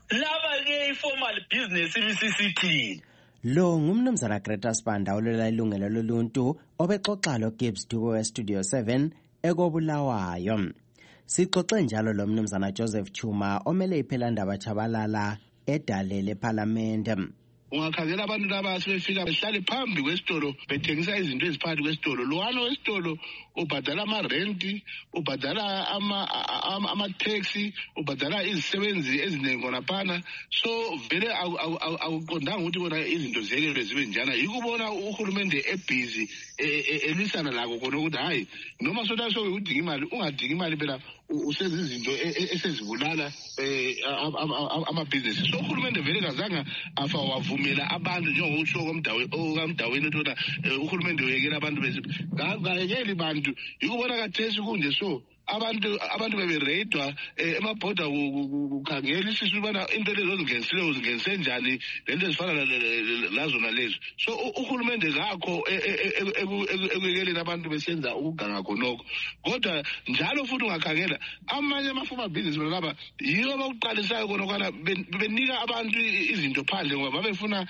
Laba-ke i-formal business ibisisithini. Lo ngumnumzana Greta Sibanda olwela ilungelo loluntu obexoxa loGibbs Dube weStudio 7 ekobulawayo. Sixoxe njalo lo mnumzana Joseph Chuma omele iphelandaba Chabalala edale leParliament. ungakhangela abantu laba sebefika behlale phambi kwesitolo bethengisa izinto eziphakathi kwesitolo. Lowana wesitolo ubhadala amarenti, ubhadala ama-taxi, ubhadala izisebenzi eziningi khonaphana. So vele akuqondanga ukuthi bona izinto ziyekelwe zibe njana. Yikubona uhulumende ebhizi elisana lako khona ukuthi hayi noma sotaso udinga imali ungadinga imali phela usenza izinto esezibulala amabhizinisi. So uhulumende vele kazange afa wavumela abantu njengokusho komdaweni ukuthi uhulumende uyekela abantu ngayekeli bantu. Yikubona kathesi kunje so abantu bebereyidwa emabhoda kukhangela isisu ubana into lezo zingenise njani lento ezifana lazo nalezo. So uhulumende ngakho ekuyekeleni abantu besenza ukuganga khonoko. Kodwa njalo futhi ungakhangela amanye amafuma business laba yibo abakuqalisayo khonokwana benika abantu izinto phandle ngoba babefuna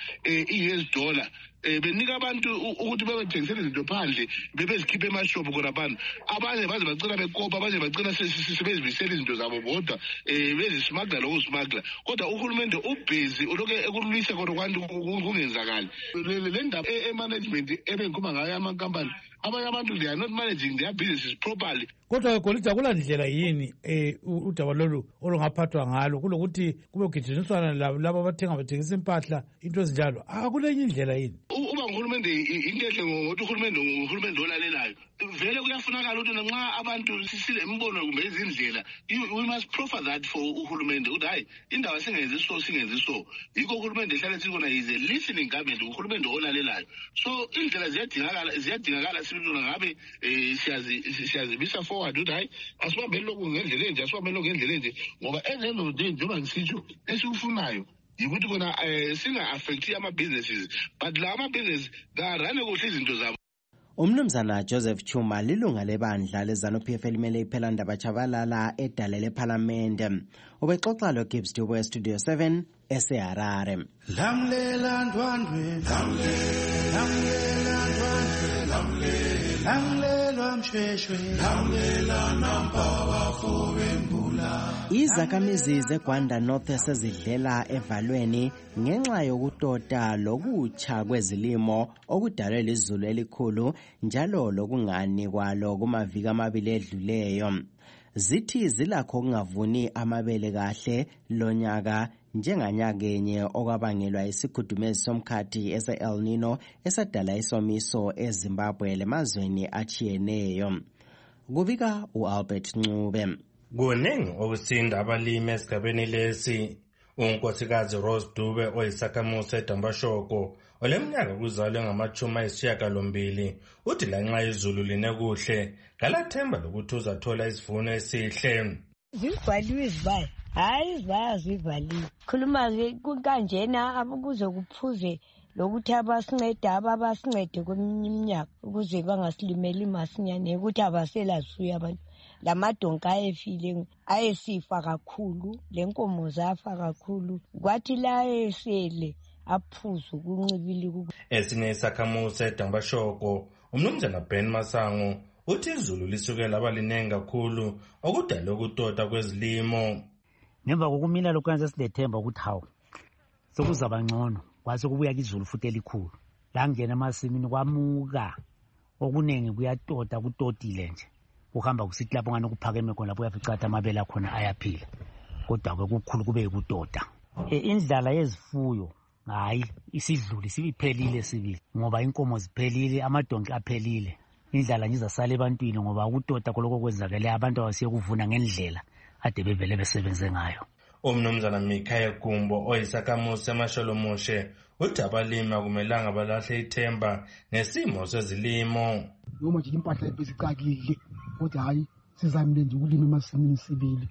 $US. Benika abantu ukuthi bebethengisele izinto phandle bebezikhiphe emashophu khona abantu. Abanye baze bagcina bekopa, abanye bagcina sebezibisela izinto zabo bodwa bezismagla lokusmagla. Kodwa uhulumende ubhizi uloke ekulwisa khona kwantu kungenzakali. Le ndaba emanagement ebengikhuluma ngayo amankampani, abanye abantu they are not managing their businesses properly. Kodwa Kolita kulandlela yini udaba lolu olungaphathwa ngalo kulokuthi kube kugijinyiswana labo bathengisa impahla into ezinjalo? Akulenye indlela yini? Uba uhulumende inkehle ngokuthi uhulumende olalelayo vele kuyafunakala ukuthi nxa abantu sisile imbono kumbe izindlela we must proffer that for uhulumende ukuthi hayi indaba singenzi so. Yikho uhulumende ehlale sikona is a listening government, uhulumende olalelayo. So indlela ziyadingakala sibona ngabe siyazibisa forward ukuthi hayi asibambeni lokhu ngendlela enje, asibambeni lokhu ngendlela enje, ngoba engenzo njengoba ngisitsho esikufunayo yikuthi kona singa-affecti ama-businesses but la ama-business karane kuhle izinto zabo. Umnumzana Joseph Chuma lilunga lebandla leZANU-PF elimele iPhelandaba Chabalala edale lephalamende. Ubexoxa lo Gibbs Dubo eStudio 7 eseHarare. Lamlela ndwandwe, lamlela mshweshwe, lamlela nampawa fobembula. Izakhamizi zeGwanda North sezidlela evalweni ngenxa yokutota lokutsha kwezilimo okudalwe lizulu elikhulu njalo lokungani kwalo kumaviki amabili edluleyo. Zithi zilakho ukungavuni amabele kahle lonyaka njenganyakenye okwabangelwa isikhudumezi somkhathi ese-El Nino esadala isomiso eZimbabwe lemazweni achiyeneyo. Kubika uAlbert Ncube. Kuningi okusinda abalimi esigabeni lesi. Unkosikazi Rose Dube oyisakhamuzi eDambashoko oleminyaka kuzalwe ngama-80 uthi lanxa izulu line kuhle ngalathemba lokuthi uzathola isivuno esihle. Zivaliwe izibaya, hayi izibaya zivaliwe. Khuluma kanjena ukuze kuphuze lokuthi abasincede kweminye iminyaka ukuze bangasilimeli masinyane ukuthi abaselazuya abantu. Lamadonka ayefile ayesifa kakhulu, lenkomo zafa kakhulu, kwathi la esele aphuzu kuncibili. Esinye isakhamuzi eDambashoko umnumzana Ben Masango uthi izulu lisuke laba linengi kakhulu okudala ukutota kwezilimo. Ngemva kokumila lokwenza silethemba ukuthi hawu sokuzaba ngcono kwase kubuya izulu futhi elikhulu. La ngena emasimini kwamuka okunengi kuyatota kutotile nje. Uhamba kusithi lapho ngane kuphakeme khona lapho uyafica ukuthi amabele akhona ayaphila. Kodwa kwekukhulu kube yikutota. Indlala yezifuyo hayi isidluli sibiphelile sibili ngoba inkomo ziphelile, amadonki aphelile. Indlala nje izasala ebantwini ngoba ukutota koloko kwenzakele abantu abasiye kuvuna ngendlela ade bevele besebenze ngayo. Umnumzana Mikhaya Gumbo oyisakhamuzi eMasholomushe uthi abalimi akumelanga balahle ithemba nesimo sezilimo. Noma nje impahla ebesicakile kodwa hayi sizamile nje ukulima emasimini sibili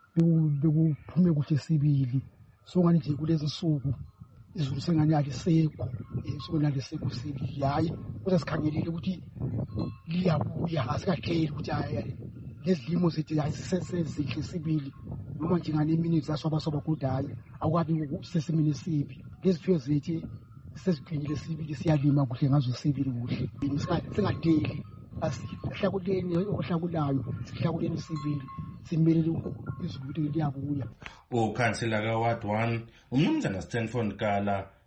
bekuphume kuhle sibili. So ngani nje kulezi nsuku izulu sengani alisekho, sona lisekho sibili hayi kodwa sikhangelile ukuthi liyabuya asikahleli ukuthi hayi lezilimo zethu hayi sisezihle sibili noma nje ngane minutes asoba kodwa hayi akwabi sesimini sibi. Lezifiyo zethu sesiphindile sibili siyalima kuhle ngazo sibili kuhle singadeli asihlakuleni okuhlakulayo sihlakuleni sibili simelele izulu liyabuya. Ukhansela kaWard 1 umnumzana Stanford Kala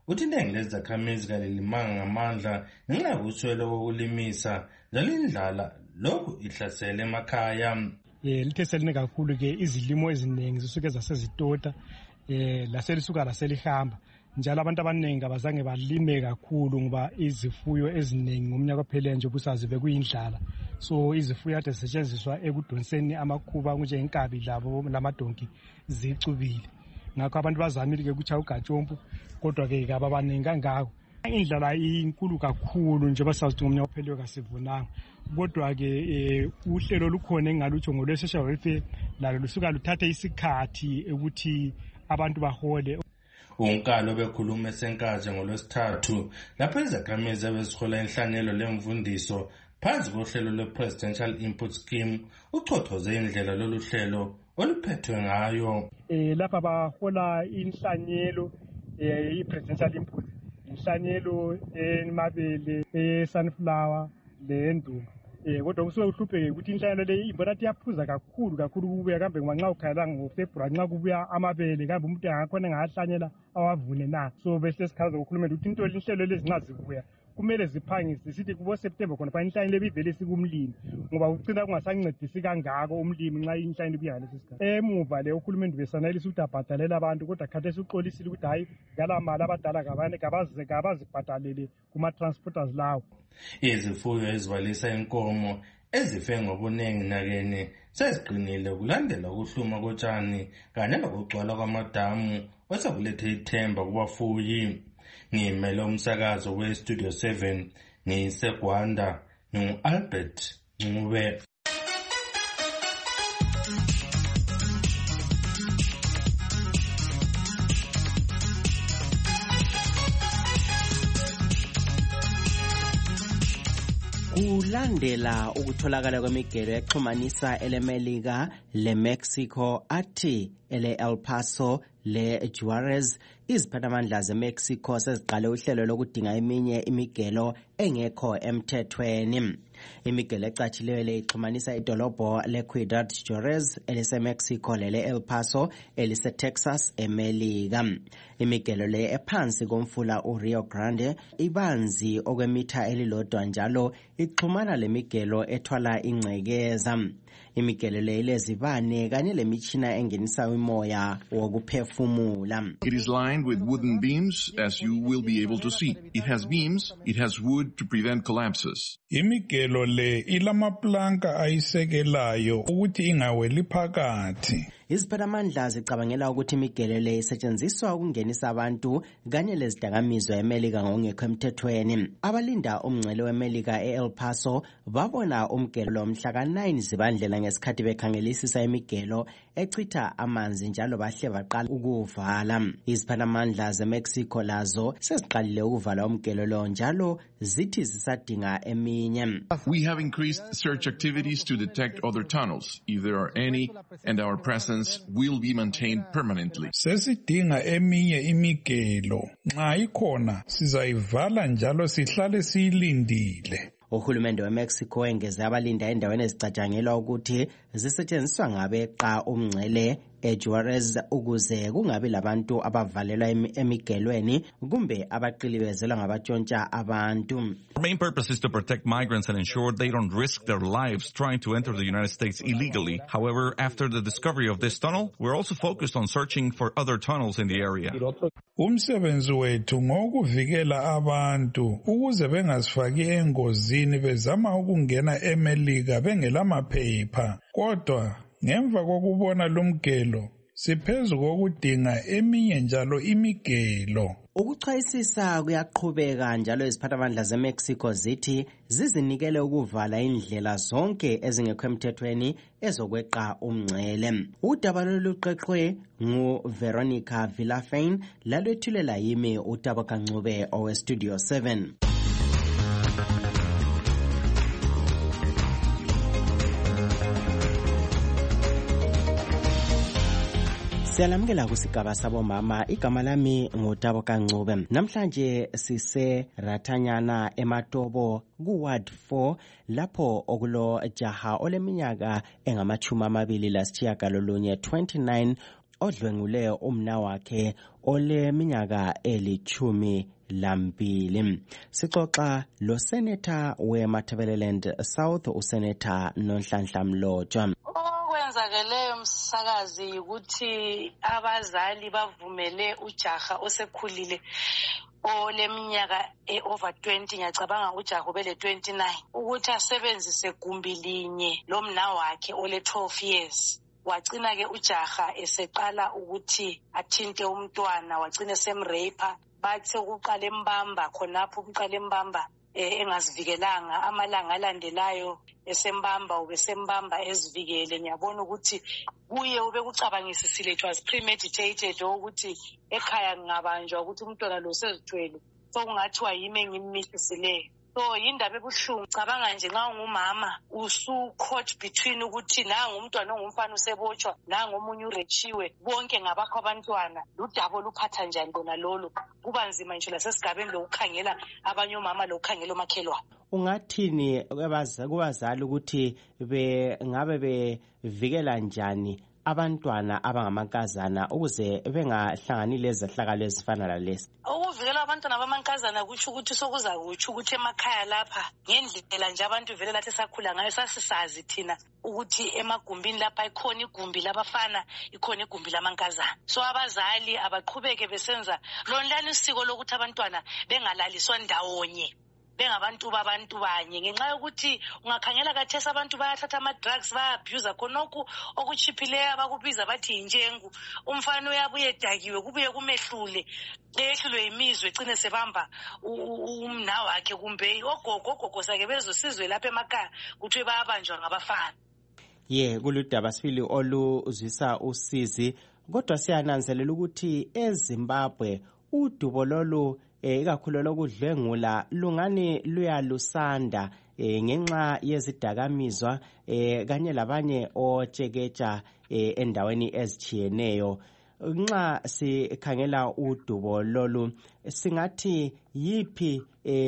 uthi iningi lezakhamizi kalilimanga ngamandla ngenxa yokuswela kokulimisa njalo indlala lokhu ihlasele emakhaya. Lithe seline kakhulu-ke izilimo eziningi zisuke zasezitota laselisuka laselihamba njalo abantu abaningi abazange balime kakhulu ngoba izifuyo eziningi ngomnyaka opheleyo nje obusazi bekuyindlala. So izifuyo ade zisetshenziswa ekudonseni amakhuba njengenkabi labo lamadonki zicubile. Ngakho abantu bazamile-ke ukutsha ugatshompu kodwa-ke kaba abaningi kangako. Indlala inkulu kakhulu nje basazi ngomnyaka opheleyo kasivunanga. Kodwa-ke uhlelo lukhona engalutsho ngolwe-social welfare lalo lusuka luthathe isikhathi ukuthi abantu bahole. Unkalo bekhuluma esenkaze ngolwesithathu lapho izakhamizi ebezihola inhlanyelo lemvundiso phansi kohlelo lwe-Presidential Input Scheme uchothoze indlela lolu hlelo oluphethwe ngayo. Lapha bahola inhlanyelo i-Presidential Input, inhlanyelo emabele, sunflower lendumba. Kodwa kusuke kuhlupheke ukuthi inhlanyelo le imbonati yaphuza kakhulu kubuya kambe ngoba nxa ukhala ngoFebruary nxa kubuya amabele kambe umuntu angakhona engahlanyela awavune na. So bese sikhaza ukukhuluma ukuthi inhlelo lezi nxa zibuya kumele ziphangise sithi kubo September khona inhlanyelo lebivele sikumlimi ngoba ucina kungasancedisi kangako umlimi nxa inhlanyelo ibuya ngalesi sikhathi. Emuva le uhulumende besanelisa ukuthi abhadalele abantu kodwa khathesi uxolisile ukuthi hayi ngala mali abadala kabazibhadalele kuma-transporters lawo. Izifuyo ezibalisa inkomo ezife ngobuningi nakene seziqinile kulandela ukuhluma kotshani kanye nokugcwala kwamadamu osekulethe ithemba kubafuyi. Ngimele umsakazo we-Studio 7 ngiseGwanda ngu-Albert Ncube. Kulandela ukutholakala kwemigelo exhumanisa eleMelika leMexico athi ele-El Paso le-Juarez, iziphathamandla zeMexico seziqale uhlelo lokudinga eminye imigelo engekho emthethweni. Imigelo ecatshileyo le ixhumanisa idolobho le-Ciudad Juarez eliseMexico lele-El Paso eliseTexas eMelika. Imigelo le ephansi komfula uRio Grande ibanzi okwemitha elilodwa njalo ixhumana lemigelo ethwala ingcekeza. Imigelo le ilezibane kanye lemitshina engenisa umoya wokuphefumula. It is lined with wooden beams, as you will be able to see. It has beams, it has wood to prevent collapses. Imigelo le ilamaplanka ayisekelayo ukuthi ingaweli phakathi. Iziphathamandla zicabangela ukuthi imigelo le isetshenziswa ukungenisa abantu kanye lezidakamizwa eMelika ngokungekho emthethweni. Abalinda umngcele weMelika e-El Paso babona umgelo mhla ka-9 Zibandlela ngesikhathi bekhangelisisa imigelo echitha amanzi njalo bahle baqala ukuvala. Iziphathamandla zeMexico lazo seziqalile ukuvala umgelo lo njalo zithi zisadinga eminye. We have increased search activities to detect other tunnels, if there are any, and our presence will be maintained permanently. Sesidinga eminye imigelo. Nxa ikhona sizayivala njalo sihlale siyilindile. Uhulumende weMexico engeze abalinda endaweni ezicatshangelwa ukuthi zisetshenziswa ngabeqa umngcele eJuarez ukuze kungabi labantu abavalelwa emigelweni kumbe abaqilibezelwa ngabatshontsha abantu. Our main purpose is to protect migrants and ensure they don't risk their lives trying to enter the United States illegally. However, after the discovery of this tunnel, we're also focused on searching for other tunnels in the area. Umsebenzi wethu ngokuvikela abantu ukuze bengazifaki engozini bezama ukungena eMelika bengelamaphepha. Kodwa ngemva kokubona lumgelo siphezu kokudinga eminye njalo imigelo. Ukuchwayisisa kuyaqhubeka njalo iziphathamandla zeMexico zithi zizinikele ukuvala indlela zonke ezingekho emthethweni ezokweqa umngcele. Udaba loluqeqwe nguVeronica Villafain lalwethulela yimi uTabaka Ncube oweStudio 7. Siyalamukela kusigaba sabomama, igama lami nguTabaka Ncube. Namhlanje sise Rathanyana eMatobo kuWard 4 lapho okulo jaha oleminyaka engamachumi amabili lasitshiyagalolunye 29 odlwengule umna wakhe oleminyaka eli-12. Sixoxa lo Senator weMatabeleland South, uSenator Nonhlanhla Mlotshwa. Okwenzakeleyo msakazi ukuthi abazali bavumele ujaha osekhulile oleminyaka over 20, ngiyacabanga ujaha ubele 29, ukuthi asebenzise gumbi linye lomna wakhe ole 12 years. Wagcina ke ujaha eseqala ukuthi athinte umntwana, wagcina esemrape. Bathi ukuqala embamba khonapho, umqala embamba engazivikelanga, amalanga alandelayo esembamba ubesembamba ezivikele. Ngiyabona ukuthi kuye ubekucabangisisile, it was premeditated, ukuthi ekhaya ngabanjwa ukuthi umntwana lo sezithwele, so kungathiwa yimi engimmisisileyo. So yindaba ebuhlungu. Cabanga nje nxa ungumama usu-caught between ukuthi nangu umntwana ongumfana usebotshwa, nangu omunye urechiwe, bonke ngabakho abantwana. Ludaba oluphatha njani lona lolo? Kuba nzima nje lasesigabeni lokukhangela abanye omama lokukhangela omakhelwane. Ungathini kubazali ukuthi ngabe bevikela njani abantwana abangamankazana ukuze bengahlangani lezehlakalo ezifana lalezi? Ukuvikela abantwana abamankazana kutsho ukuthi sokuza kutsho ukuthi emakhaya lapha ngendlela nje abantu vele lathi sakhula ngayo sasisazi thina ukuthi emagumbini lapha ikhona igumbi labafana, ikhona igumbi lamankazana. So abazali abaqhubeke besenza lonlana isiko lokuthi abantwana bengalaliswa ndawonye, bengabantu babantu banye, ngenxa yokuthi ungakhangela kathesa abantu bayathatha ama-drugs, baya-abuse khonokhu okuchiphileyo abakubiza bathi injengu. Umfana uyabuye edakiwe, kubuye kumehlule, ehlulwe imizwe, egcine sebamba umna wakhe, kumbe ogogo sake bezosizwe lapha emakhaya kuthiwe bayabanjwa ngabafana. Kuludaba sibili oluzwisa usizi, kodwa siyananzelela ukuthi eZimbabwe udubo lolu ikakhulu lokudlwengula lungani luyalusanda ngenxa yezidakamizwa kanye labanye otsheketsha endaweni ezitshiyeneyo. Nxa sikhangela udubo lolu, singathi yiphi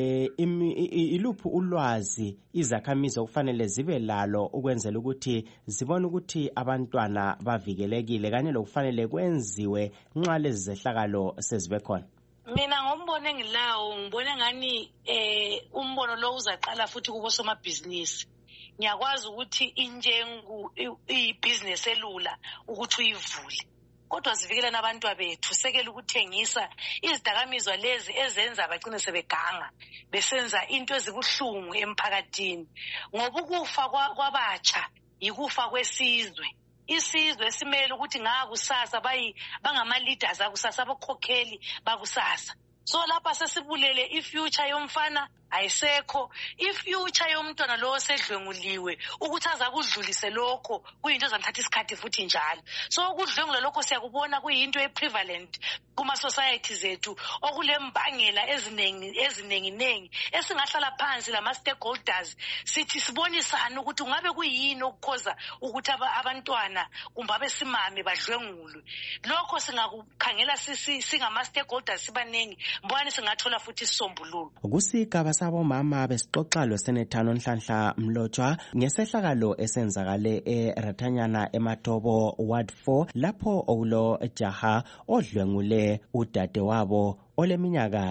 iluphi ulwazi izakhamizi okufanele zibe lalo ukwenzela ukuthi zibone ukuthi abantwana bavikelekile kanye lokufanele kwenziwe nxa lezi zehlakalo sezibe khona? Mina ngombono engilawo ngibone ngani umbono lo uzaqala futhi kubo somabhizinisi. Ngiyakwazi ukuthi injengu ibusiness elula ukuthi uyivule, kodwa sivikele nabantu bethu, sekele ukuthengisa izidakamizwa lezi ezenza bagcine sebeganga besenza into ezibuhlungu emphakathini, ngoba ukufa kwabatsha yikufa kwesizwe. Isizwe simele ukuthi ngakusasa bangama-leaders akusasa, abakhokheli bakusasa. So lapha sesibulele ifuture yomfana ayisekho, ifuture yomntwana lo osedlwenguliwe ukuthi aza kudlulise lokho kuyinto ezanithatha isikhathi futhi njalo. So ukudlwengula lokho siyakubona kuyinto eprevalent kuma-society zethu, okulembangela eziningi esingahlala phansi lama-stakeholders sithi sibonisane ukuthi ungabe kuyini okukhoza ukuthi abantwana kumbe abesimame badlwengulwe. Lokho singakukhangela singama-stakeholders sibaningi, mbona singathola futhi isisombululo. Kusigaba sabomama besixoxa loSenator Nonhlanhla Mlotshwa ngesehlakalo esenzakale eRathanyana eMatobo Ward 4 lapho okulo jaha odlwengule udade wabo oleminyaka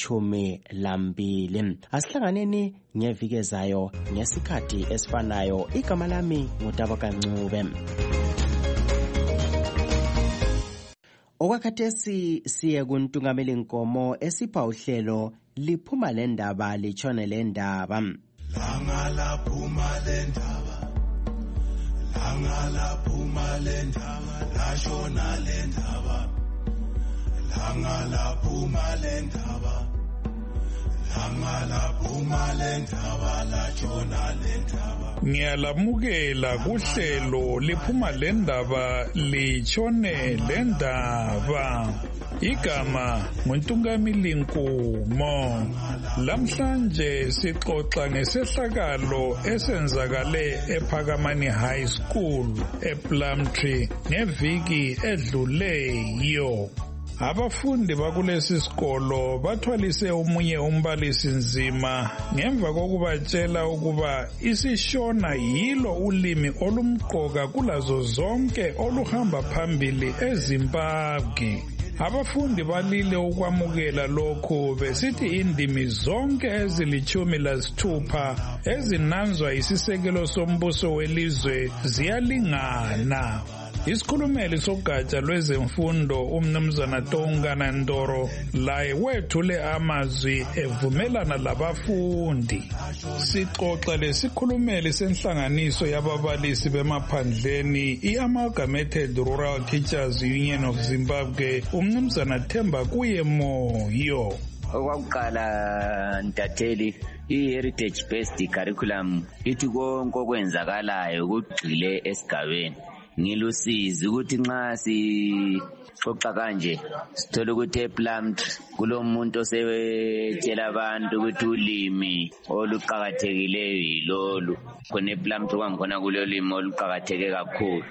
eli-12. Asihlanganeni ngeviki ezayo ngesikhathi esifanayo. Igama lami nguTabakancube. Okwakhathesi siye kuntungameli nkomo esipha uhlelo liphuma lendaba litshone lendaba. Langa laphuma lendaba, langa laphuma lendaba, lashona lendaba, langa laphuma lendaba, langa laphuma lendaba, lashona lendaba. Ngiyalamukela kuhlelo liphuma lendaba litshone lendaba. Igama nguNtungameli Nkomo. Lamhlanje sixoxa ngesehlakalo esenzakale ePhakamani High School ePlumtree ngeviki edluleyo. Abafundi bakulesi sikolo bathwalise omunye umbalisi nzima ngemva kokubatshela ukuba isiShona yilo ulimi olumqoka kulazo zonke oluhamba phambili eZimbabwe. Abafundi balile ukwamukela lokhu besithi indimi zonke ezili-16 ezinanzwa isisekelo sombuso welizwe ziyalingana. Isikhulumeli sogatsha lwezemfundo umnumzana Tongana Ndoro laye wethule amazwi evumelana labafundi. Sixoxa lesikhulumeli senhlanganiso yababalisi bemaphandleni i-Amalgamated Rural Teachers Union of Zimbabwe umnumzana Themba Kuyemoyo. Okwakuqala Ntatheli, i-heritage based curriculum ithi konke okwenzakalayo kugxile esigabeni. Ngilusizi ukuthi nxa sixoxa kanje sithola ukuthi ePlumtree kulomuntu osebetshela abantu ukuthi ulimi oluqakathekileyo yilolu. Khona ePlumtree kwangikhona kulolimi oluqakatheke kakhulu.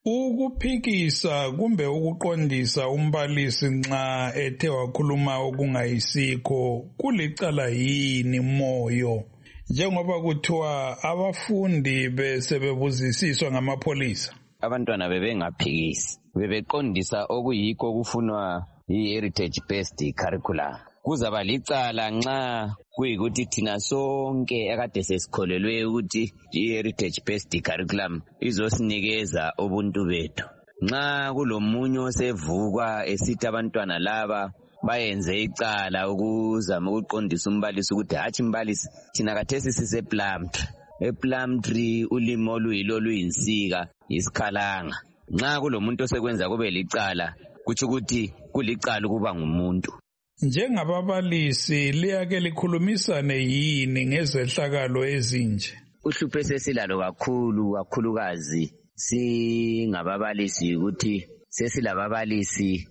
Ukuphikisa kumbe ukuqondisa umbalisi nxa ethe wakhuluma okungayisikho kulicala yini Moyo? Njengoba kuthiwa abafundi besebebuzisiswa ngamapholisa. Abantwana bebengaphikisi, bebeqondisa okuyikho okufunwa yi-heritage based curriculum. Kuzaba licala nxa kuyikuthi thina sonke akade sesikholelwe ukuthi i-heritage based curriculum izosinikeza ubuntu bethu. Nxa kulomunye osevuka esithi abantwana laba bayenze icala ukuzama ukuqondisa umbalisi ukuthi hatshi mbalisi thina kathesi sisePlumtree. ePlumtree ulimi oluyilo luyinsika isikhalanga. Nxa kulomuntu osekwenza kube licala kuthi ukuthi kulicala ukuba ngumuntu. Njengababalisi liyake likhulumisane yini ngezehlakalo ezinje? Uhlupho esesilalo kakhulukazi singababalisi ukuthi sesilababalisi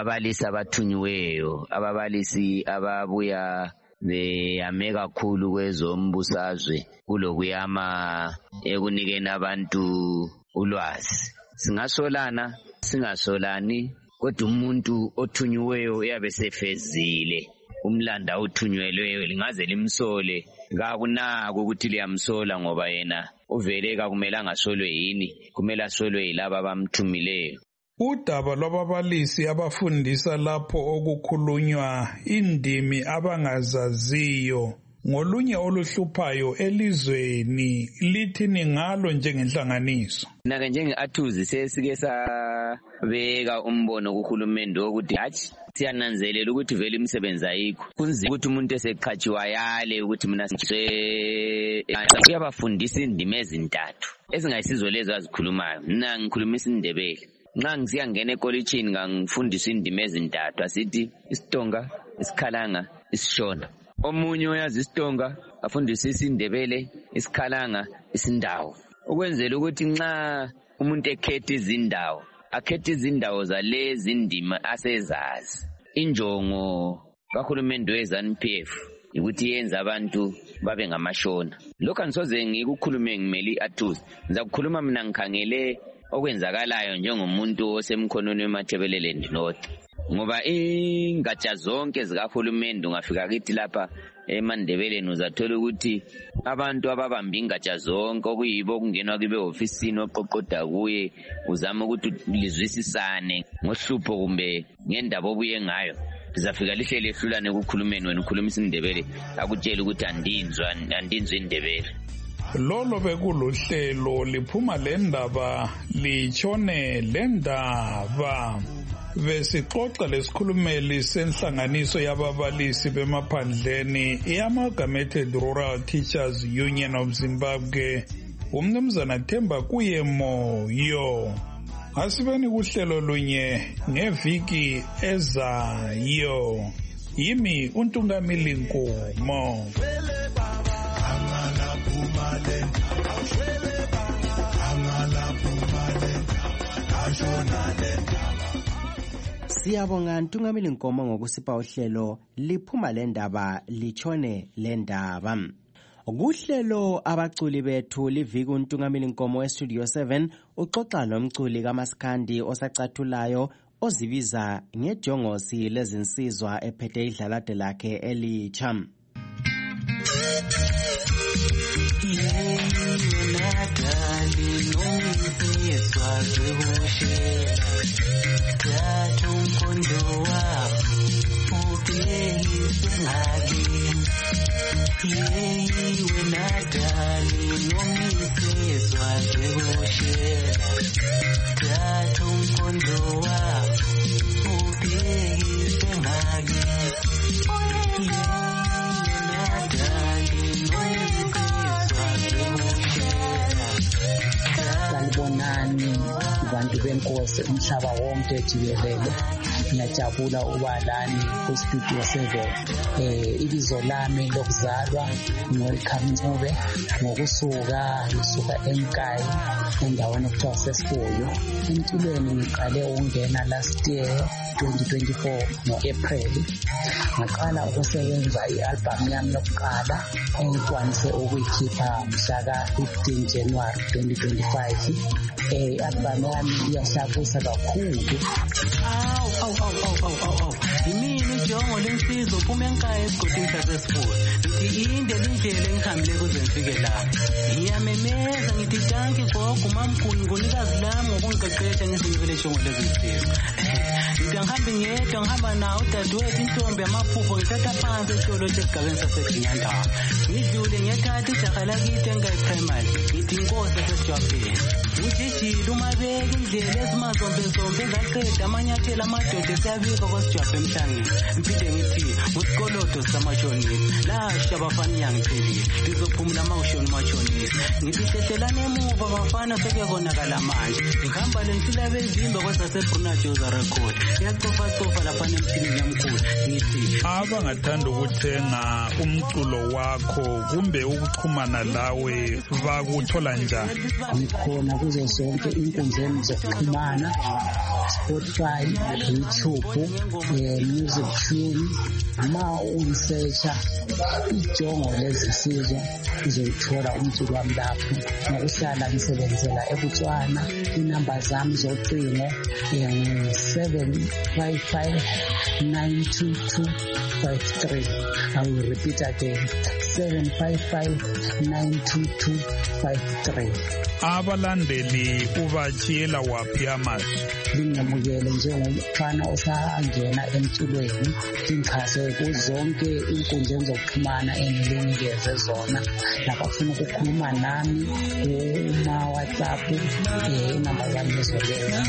abathunyiweyo, ababalisi ababuya beyame kakhulu kwezombusazwe kulokuyama ekunikeni abantu ulwazi. Singasolana singasolani, kodwa umuntu othunyiweyo uyabe sefezile umlanda awuthunyelweyo lingaze limsole. Kakunako ukuthi liyamsola ngoba yena uvele kakumele angasolwe yini, kumele asolwe yilaba abamthumileyo. Udaba lwababalisi abafundisa lapho okukhulunywa indimi abangazaziyo ngolunye oluhluphayo elizweni lithini ngalo njengenhlanganiso? Nake njenge-Athuzi sesike sabeka umbono kuhulumende wokuthi hatshi siyananzelela ukuthi vele imisebenzi ayikho. Kunzima ukuthi umuntu eseqhatshiwa yale ukuthi mina uyabafundisa indimi ezintathu ezingayisizo lezo azikhulumayo. Mina ngikhuluma isiNdebele. Nxa ngisiyangena ekolitshini ngangifundisa indimi ezintathu, asithi isiTonga, isikhalanga, isiShona. Omunye uyazi isiTonga afundisa isiNdebele, isikhalanga, isindawo. Ukwenzela ukuthi nxa umuntu ekhetha izindawo, akhetha izindawo zalezi indima asezazi. Injongo kahulumende weZANU-PF ukuthi yenza abantu babe ngamashona. Lokho angisoze ngikukhulume ngimeli i-Athuzi. Ngizakukhuluma mina ngikhangele okwenzakalayo njengomuntu osemkhonweni weMathebeleland North. Ngoba ingatsha zonke zikahulumende ungafika kithi lapha eMandebeleni uzathola ukuthi abantu ababamba ingatsha zonke okuyibo okungenwa kibe ofisini oqoqoda kuye uzama ukuthi lizwisisane ngohlupho kumbe ngendaba obuye ngayo. Lizafika lihle lehlulane ukukhulumeni wena ukhuluma isiNdebele akutshela ukuthi andinzwa iNdebele. Lolo bekuluhlelo liphuma lendaba litshone lendaba. Besixoxa lesikhulumeli senhlanganiso yababalisi bemaphandleni i-Amalgamated Rural Teachers Union of Zimbabwe umnumzana Themba Kuyemoyo. Asibeni kuhlelo lunye ngeviki ezayo. Yimi uNtungamili Nkomo. Siyabonga Ntungamili Nkomo ngokusipha uhlelo liphuma lendaba litshone lendaba. Kuhlelo abaculi bethu liviki uNtungamili Nkomo eStudio 7 uxoxa nomculi kaMaskandi osacathulayo ozibiza ngejongosi lezinsizwa ephethe idlalade lakhe elitsha. Abantu benkosi umhlaba wonke jikelele, ngiyajabula ukuba lani kuStudio 7. Ibizo lami lokuzalwa ngoLikhamu Ncube, ngisuka eNkayi endaweni okuthiwa seSifuyo. Emculweni ngiqale ukungena last year 2024 ngo-April. Ngaqala ukusebenza i-album yami yokuqala engikwanise ukuyikhipha mhla ka-15 January 2025. I-album yami iyahlabusa kakhulu. Yimini ijongo lensizo uphuma eNkayi esigodini saseSifuyo. Ngithi inde indlela engihambile kuze ngifike la. Ngiyamemeza ngithi tanki gogo mamkhulu ngonikazi lami ngokungiqeqesha ngezinikele ijongo lezinsizo. Ngithi ngihambe ngedwa ngihamba nawo udadewethu intombi yamaphupho ngithatha phansi esitolo sesigabeni saseDinyandawo. Ngidlule ngiyathatha ijaha lakithi eNkayi Primary. Ngithi inkosi esesijwabheni. Ujijile umabeke indlela ezimazombezombe ezaqeda amanyathelo amadoda esiyabika kwasijwabhe emhlangeni. Ngiphinde ngithi usikolodo samashonisi lasha abafana iyangiphelile lizophumula amawushoni mashonisi. Ngithi hlehlelani emuva bafana sekuyakonakala manje. Ngihamba lensila bezimba kwasaseBruna Joza Record iyacofacofa laphana emthini yamkhulu. Ngithi abangathanda ukuthenga umculo wakho kumbe ukuxhumana lawe bakuthola njani? Ngikhona kuzo zonke inkundleni zokuxhumana, Spotify, YouTube, MusicTune. Ma ungisearcha ijongo lezinsizwa uzoyithola umculo wami lapho. Ngokuhlala ngisebenzela eBotswana. Inamba zami zocingo 755-922-53. I will repeat again, 755-922-53. Abalandeli ubatshiyela waphi amazwi? Lingamukele njengomfana osangena emculweni, ngixhase kuzonke inkundleni zokuxhumana enginikeze zona. Labafuna ukukhuluma nami kuma-WhatsApp, inamba zami lezolezo.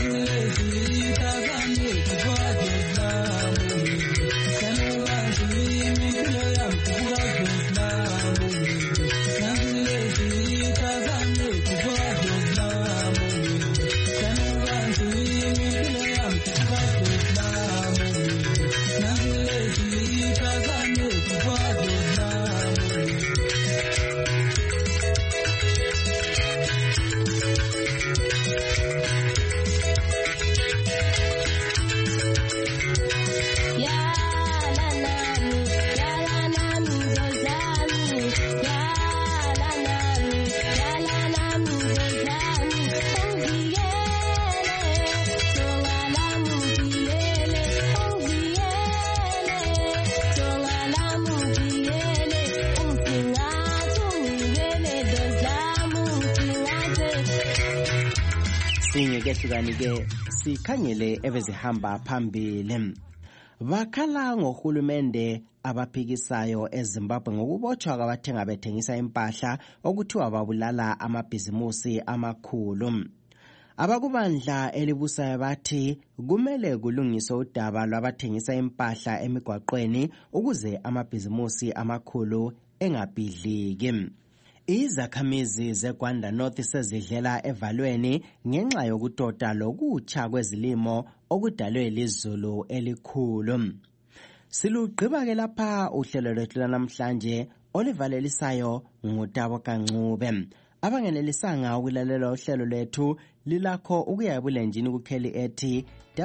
Singekehlukani-ke sikhangele ebezihamba phambili. Bakhala ngohulumende abaphikisayo eZimbabwe ngokubotshwa kwabathenga bethengisa impahla okuthiwa babulala amabhizimusi amakhulu. Abakubandla elibusayo bathi kumele kulungiswe udaba lwabathengisa impahla emigwaqweni ukuze amabhizimusi amakhulu engabhidliki. Izakhamizi zeGwanda North sezidlela evalweni ngenxa yokutoda lokutsha kwezilimo okudalwe lizulu elikhulu. Silugqiba-ke lapha uhlelo lwethu namhlanje olivalelisayo nguTabo Kancube. Abangenelisanga ukulalela uhlelo lwethu lilakho ukuya ebulenjini kukheli ethi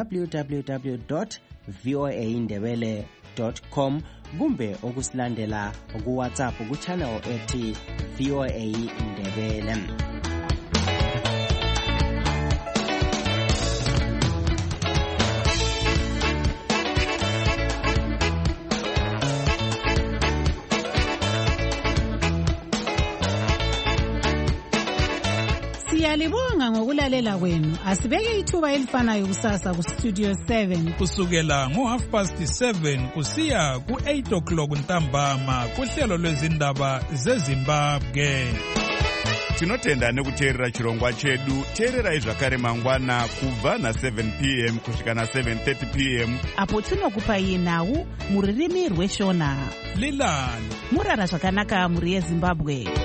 www.voaindebele.com kumbe ukusilandela ku WhatsApp ku channel ethi VOA Indebele. Siyalibonga ngokulalela kwenu. Asibeke ithuba elifanayo kusasa kuStudio 7 kusukela ngo7:30 kusiya ku8 ntambama kuhlelo lwezindaba zeZimbabwe. Tinotenda nekuteerera chirongwa chedu. Teererai zvakare mangwana kubva na7 p.m. kusvika na7:30 p.m. apo tinokupai nhau muririmi rweshona. Lilani murara zvakanaka muri yeZimbabwe.